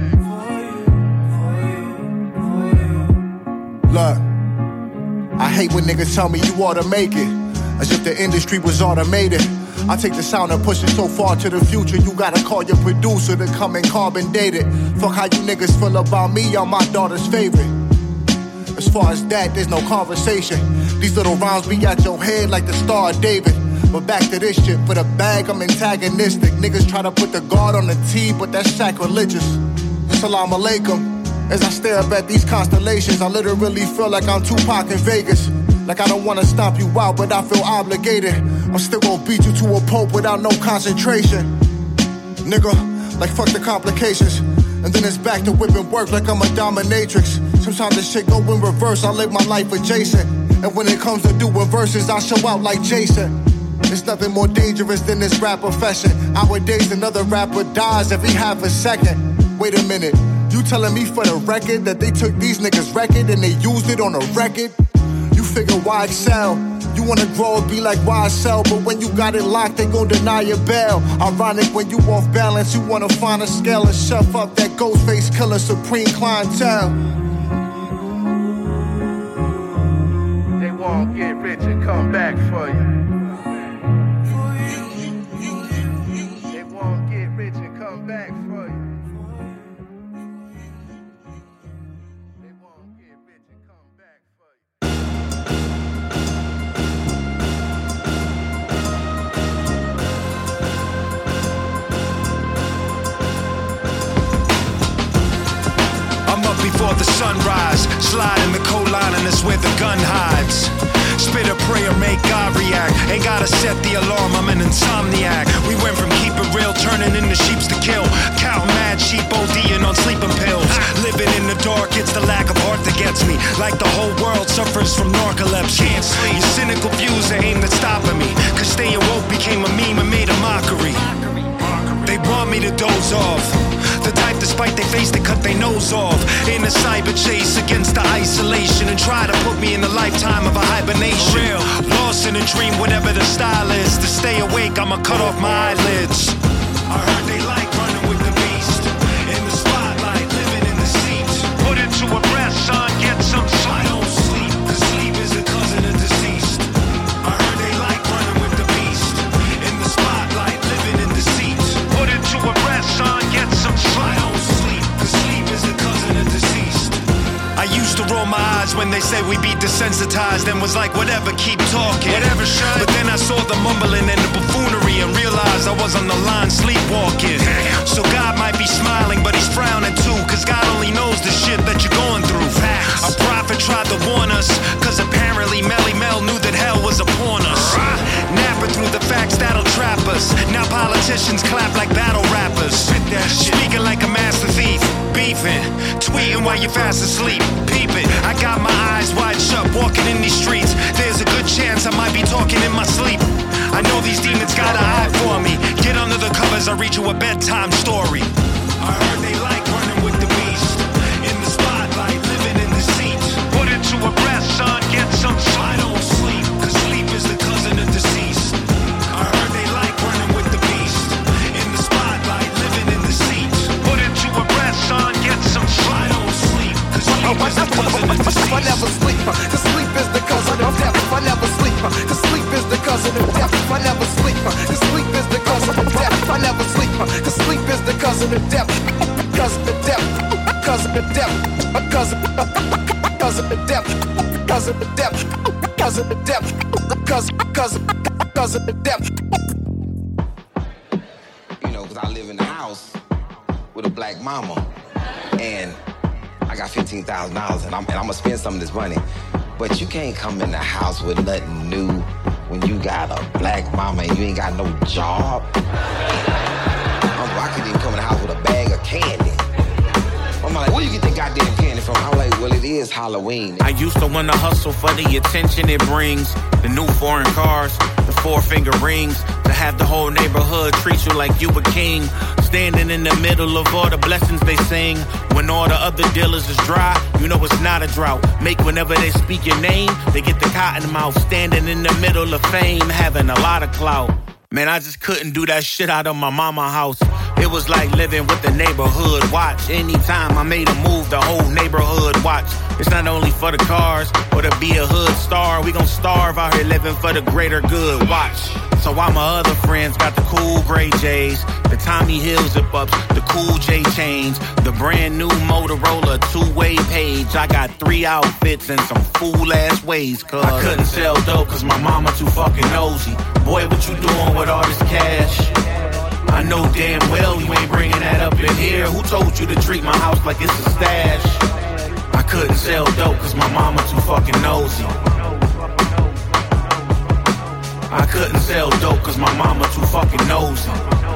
Look, I hate when niggas tell me you ought to make it, as if the industry was automated. I take the sound and push it so far to the future, you gotta call your producer to come and carbon date it. Fuck how you niggas feel about me, I'm my daughter's favorite. As far as that, there's no conversation. These little rhymes be at your head like the Star of David. But back to this shit, for the bag I'm antagonistic. Niggas try to put the guard on the T, but that's sacrilegious. Salam alaikum. As I stare up at these constellations, I literally feel like I'm Tupac in Vegas. Like I don't wanna stomp you out, but I feel obligated. I'm still gonna beat you to a pulp without no concentration. Nigga, like fuck the complications. And then it's back to whipping work like I'm a dominatrix. Sometimes this shit go in reverse, I live my life adjacent. And when it comes to doing verses, I show out like Jason. There's nothing more dangerous than this rap profession. Nowadays another rapper dies every half a second. Wait a minute, you telling me for the record that they took these niggas' record and they used it on a record? You figure why excel? You wanna grow and be like Y S L, but when you got it locked, they gon' deny your bail. Ironic when you off balance, you wanna find a scale and shove up that ghost face killer supreme clientele. They won't get rich and come back for you. They won't get rich and come back for you. They won't get rich and come back for you. Before the sunrise, slide in the cold line and that's where the gun hides. Spit a prayer, make God react. Ain't gotta set the alarm, I'm an insomniac. We went from keep it real, turning into sheeps to kill. Count mad sheep, ODing on sleeping pills. Living in the dark, it's the lack of heart that gets me. Like the whole world suffers from narcolepsy. Can't sleep. Your cynical views are aimed at stopping me. Cause staying woke became a meme and made a mockery. They want me to doze off. The type despite their face, they cut their nose off. In a cyber chase against the isolation and try to put me in a lifetime of a hibernation. Real. Lost in a dream, whatever the style is. To stay awake, I'ma cut off my eyelids. I heard they like running with the beast. In the spotlight, living in the seats. Put it to a breath, son, get some sleep. I don't sleep, cause sleep is a cousin of deceased. I heard they like running with the beast. In the spotlight, living in the seats. Put it to a breath, son, get some sleep. I don't sleep, cause sleep is a cousin of deceased. I used to roll my eyes when they said we be desensitized and was like, whatever, keep talking. Whatever, shut. But then I saw the mumbling and the buffoonery and realized I was on the line sleepwalking. Damn. So God might be smiling, but he's frowning too, cause God only knows the shit that you're going through. Facts. A prophet tried to warn us, cause apparently Melly Mel knew that hell was upon us. Right. Napping through the facts that'll trap us. Now politicians clap like battle rappers. Speaking like a master thief. Beefing, tweeting while you're fast asleep. Peep it, I got my eyes wide shut, walking in these streets. There's a good chance I might be talking in my sleep. I know these demons got an eye for me. Get under the covers, I'll read you a bedtime story. I heard they like running with the beast. In the spotlight, living in the seats. Put it to a breath, son, get some sleep. I don't sleep, cause sleep is the cousin of deceased. I heard they like running with the beast. In the spotlight, living in the seats. Put it to a breath, son, get some sleep. I don't sleep, cause sleep is the cousin of deceased. I never sleep, cause sleep is the cousin of death. I never sleep, cause sleep is the cousin of death. I never sleep, cause sleep is the cousin of death. I never sleep, Cause sleep is the cousin of death. Cousin of death. Cousin of death. Cousin cousin of death. Cousin of death. Cousin of death. Cousin cousin cousin of death. You know, cause I live in the house with a black mama, and I got fifteen thousand dollars, and I'm and I'm gonna spend some of this money. But you can't come in the house with nothing new when you got a black mama and you ain't got no job. I couldn't even come in the house with a bag of candy. I'm like, where you get that goddamn candy from? I'm like, well, it is Halloween. I used to want to hustle for the attention it brings. The new foreign cars, the four-finger rings. To have the whole neighborhood treat you like you a king. Standing in the middle of all the blessings they sing. When all the other dealers is dry, you know it's not a drought. Make whenever they speak your name, they get the cotton mouth. Standing in the middle of fame, having a lot of clout. Man, I just couldn't do that shit out of my mama house. It was like living with the neighborhood watch. Anytime I made a move, the whole neighborhood watch. It's not only for the cars or to be a hood star. We gon' starve out here living for the greater good. Watch. So while my other friends got the cool gray J's, the Tommy Hill zip-ups, the cool J chains, the brand new Motorola two-way page, I got three outfits and some fool-ass ways, cuz I couldn't sell dope cause my mama too fucking nosy. Boy, what you doing with all this cash? I know damn well you ain't bringing that up in here. Who told you to treat my house like it's a stash? I couldn't sell dope cause my mama too fucking nosy. I couldn't sell dope cause my mama too fucking nosy.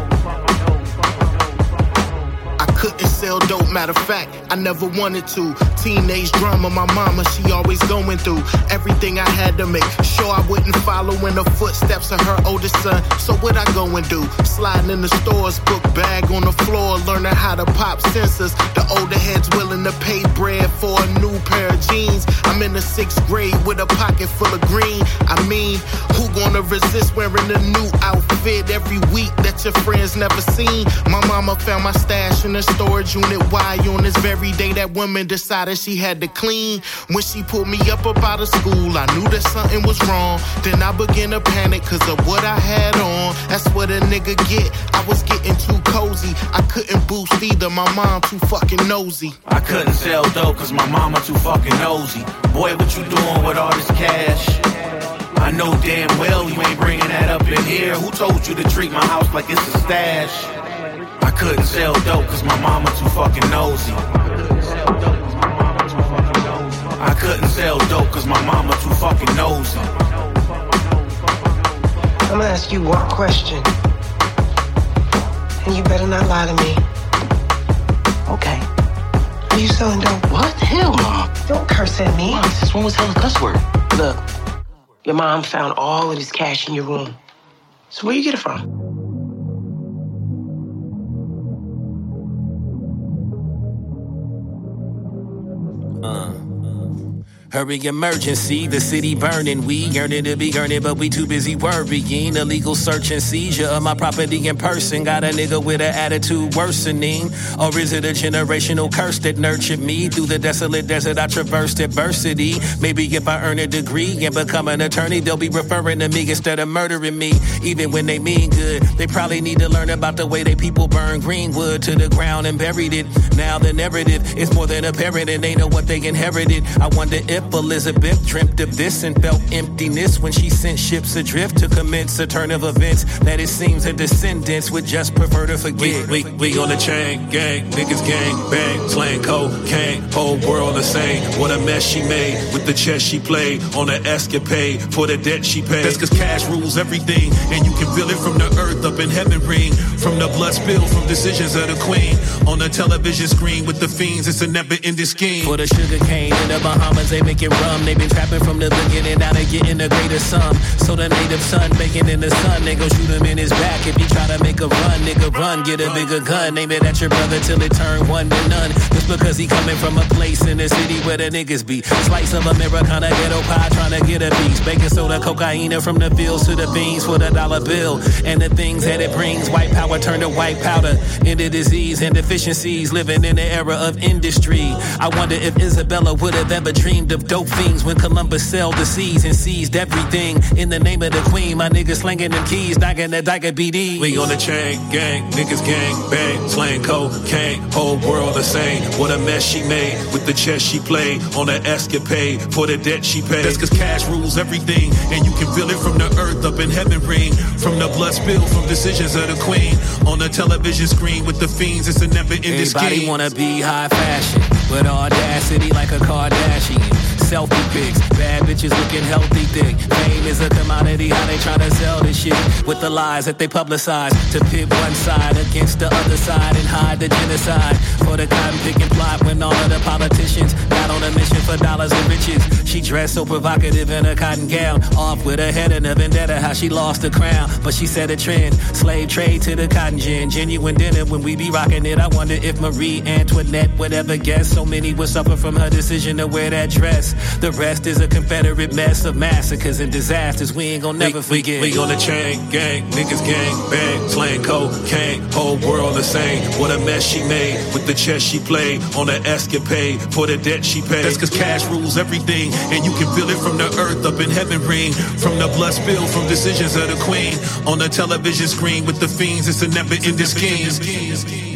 I couldn't sell dope, matter of fact, I never wanted to. Teenage drama, my mama, she always going through. Everything I had to make sure I wouldn't follow in the footsteps of her oldest son. So what I go and do? Sliding in the stores, book bag on the floor, learning how to pop sensors. The older heads willing to pay bread for a new pair of jeans. I'm in the sixth grade with a pocket full of green. I mean, who gonna resist wearing a new outfit every week that your friends never seen? My mama found my stash in the storage unit. Why on this very day that woman decided she had to clean? When she pulled me up up out of school, I knew that something was wrong. Then I began to panic cause of what I had on. That's what a nigga get. I was getting too cozy. I couldn't boost either. My mom too fucking nosy. I couldn't sell dope cause my mama too fucking nosy. Boy, what you doing with all this cash? I know damn well you ain't bringing that up in here. Who told you to treat my house like it's a stash? I couldn't sell dope cause my mama too fucking nosy. I couldn't sell dope cause my mama too fucking nosy. I'm gonna ask you one question, and you better not lie to me. Okay. Are you selling dope? What? Hell no. Don't curse at me. Mom, this one was hella cuss word. Look, your mom found all of this cash in your room. So where you get it from? Uh. Hurry emergency, the city burning. We yearning to be earning, but we too busy worrying. Illegal search and seizure of my property in person. Got a nigga with an attitude worsening. Or is it a generational curse that nurtured me? Through the desolate desert I traversed adversity. Maybe if I earn a degree and become an attorney, they'll be referring to me instead of murdering me. Even when they mean good, they probably need to learn about the way they people burn greenwood to the ground and buried it. Now the narrative is more than apparent and they know what they inherited. I wonder if Elizabeth dreamt of this and felt emptiness when she sent ships adrift to commence a turn of events that it seems her descendants would just prefer to forget. We, we, we on the chain gang, niggas gang bang, slang cocaine, whole world the same. What a mess she made with the chess she played on an escapade for the debt she paid. That's cause cash rules everything, and you can feel it from the earth up in heaven ring, from the blood spill from decisions of the queen on the television screen with the fiends. It's a never-ending scheme. For the sugar cane in the Bahamas, they make it rum. They been trapping from the beginning, now they getting a greater sum. So the native son baking in the sun, they gon' shoot him in his back if he try to make a run. Nigga run, get a bigger gun, name it at your brother till it turn one to none. Just because he coming from a place in the city where the niggas be. Slice of Americana ghetto pie trying to get a piece. Baking soda, cocaine from the fields to the beans for the dollar bill. And the things that it brings, white power turn to white powder. Into disease and deficiencies, living in the era of industry. I wonder if Isabella would have ever dreamed of dope fiends when Columbus sailed the seas and seized everything. In the name of the queen, my niggas slinging them keys, knocking the dyke B D. We on the chain gang, niggas gang bang, slang cocaine, whole world the same. What a mess she made with the chess she played on an escapade for the debt she paid. That's cause cash rules everything, and you can feel it from the earth up in heaven ring, from the blood spill from decisions of the queen on the television screen with the fiends. It's a never-ending scheme. Everybody wanna be high fashion, but audacity like a Kardashian. Selfie pics, bad bitches looking healthy thick. Fame is a commodity, how they tryna sell this shit with the lies that they publicize to pit one side against the other side and hide the genocide for the cotton picking plot when all of the politicians got on a mission for dollars and riches. She dressed so provocative in a cotton gown, off with her head in a vendetta, how she lost the crown, but she set a trend. Slave trade to the cotton gin, genuine dinner when we be rocking it. I wonder if Marie Antoinette would ever guess so many would suffer from her decision to wear that dress. The rest is a Confederate mess of massacres and disasters we ain't gonna never we, forget. We, we on the chain gang, niggas gang bang, slang cocaine, whole world the same. What a mess she made with the chess she played on an escapade for the debt she paid. That's cause cash rules everything, and you can feel it from the earth up in heaven ring, from the blood spill from decisions of the queen on the television screen with the fiends. It's a never-ending scheme.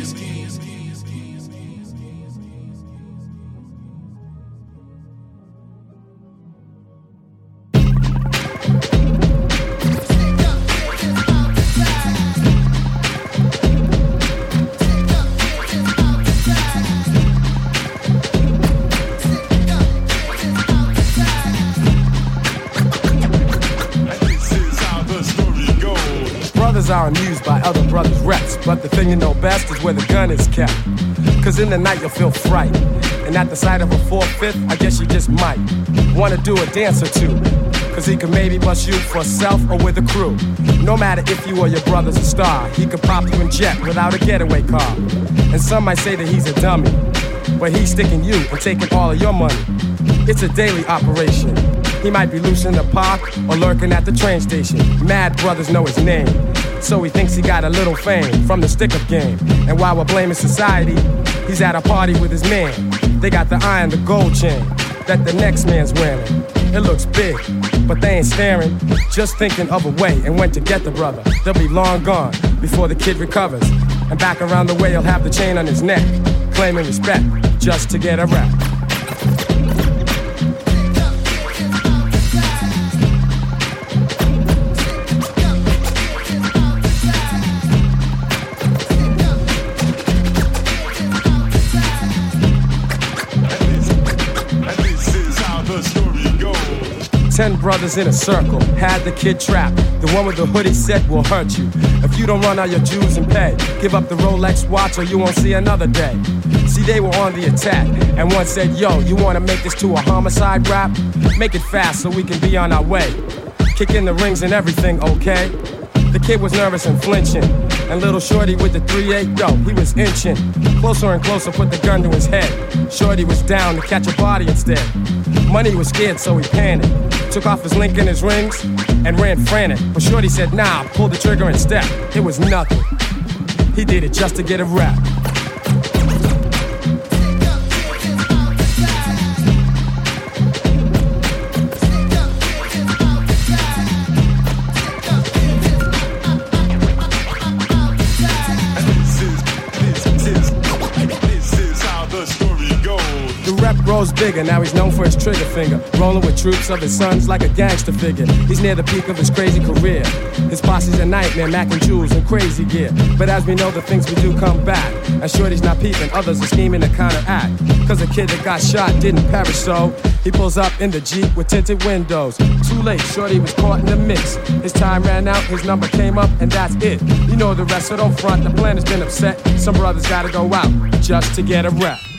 Are amused by other brothers' reps, but the thing you know best is where the gun is kept. Cause in the night you'll feel fright, and at the sight of a four-fifth, I guess you just might wanna do a dance or two, cause he can maybe bust you for self or with a crew. No matter if you or your brother's a star, he could pop you in jet without a getaway car. And some might say that he's a dummy, but he's sticking you and taking all of your money. It's a daily operation. He might be loose in the park or lurking at the train station. Mad brothers know his name, so he thinks he got a little fame from the stick-up game. And while we're blaming society, he's at a party with his man. They got the eye and the gold chain that the next man's wearing. It looks big, but they ain't staring, just thinking of a way and when to get the brother. They'll be long gone before the kid recovers, and back around the way he'll have the chain on his neck, claiming respect just to get a rap. Ten brothers in a circle, had the kid trapped. The one with the hoodie said will hurt you if you don't run out your dues and pay. Give up the Rolex watch or you won't see another day. See, they were on the attack, and one said, yo, you wanna make this to a homicide rap? Make it fast so we can be on our way. Kick in the rings and everything, okay? The kid was nervous and flinching, and little Shorty with the three eight, yo, he was inching. Closer and closer, put the gun to his head. Shorty was down to catch a body instead. Money was scared, so he panicked. Took off his link and his rings and ran frantic. But Shorty said, nah, pull the trigger and step. It was nothing. He did it just to get a rap. Grows bigger, now he's known for his trigger finger. Rolling with troops of his sons like a gangster figure. He's near the peak of his crazy career. His posse's a nightmare, Mac and Jules and crazy gear. But as we know, the things we do come back. And Shorty's not peeping, others are scheming to counteract. Cause the kid that got shot didn't perish, so he pulls up in the Jeep with tinted windows. Too late, Shorty was caught in the mix. His time ran out, his number came up, and that's it. You know the rest, so don't front, the plan has been upset. Some brothers gotta go out just to get a rep.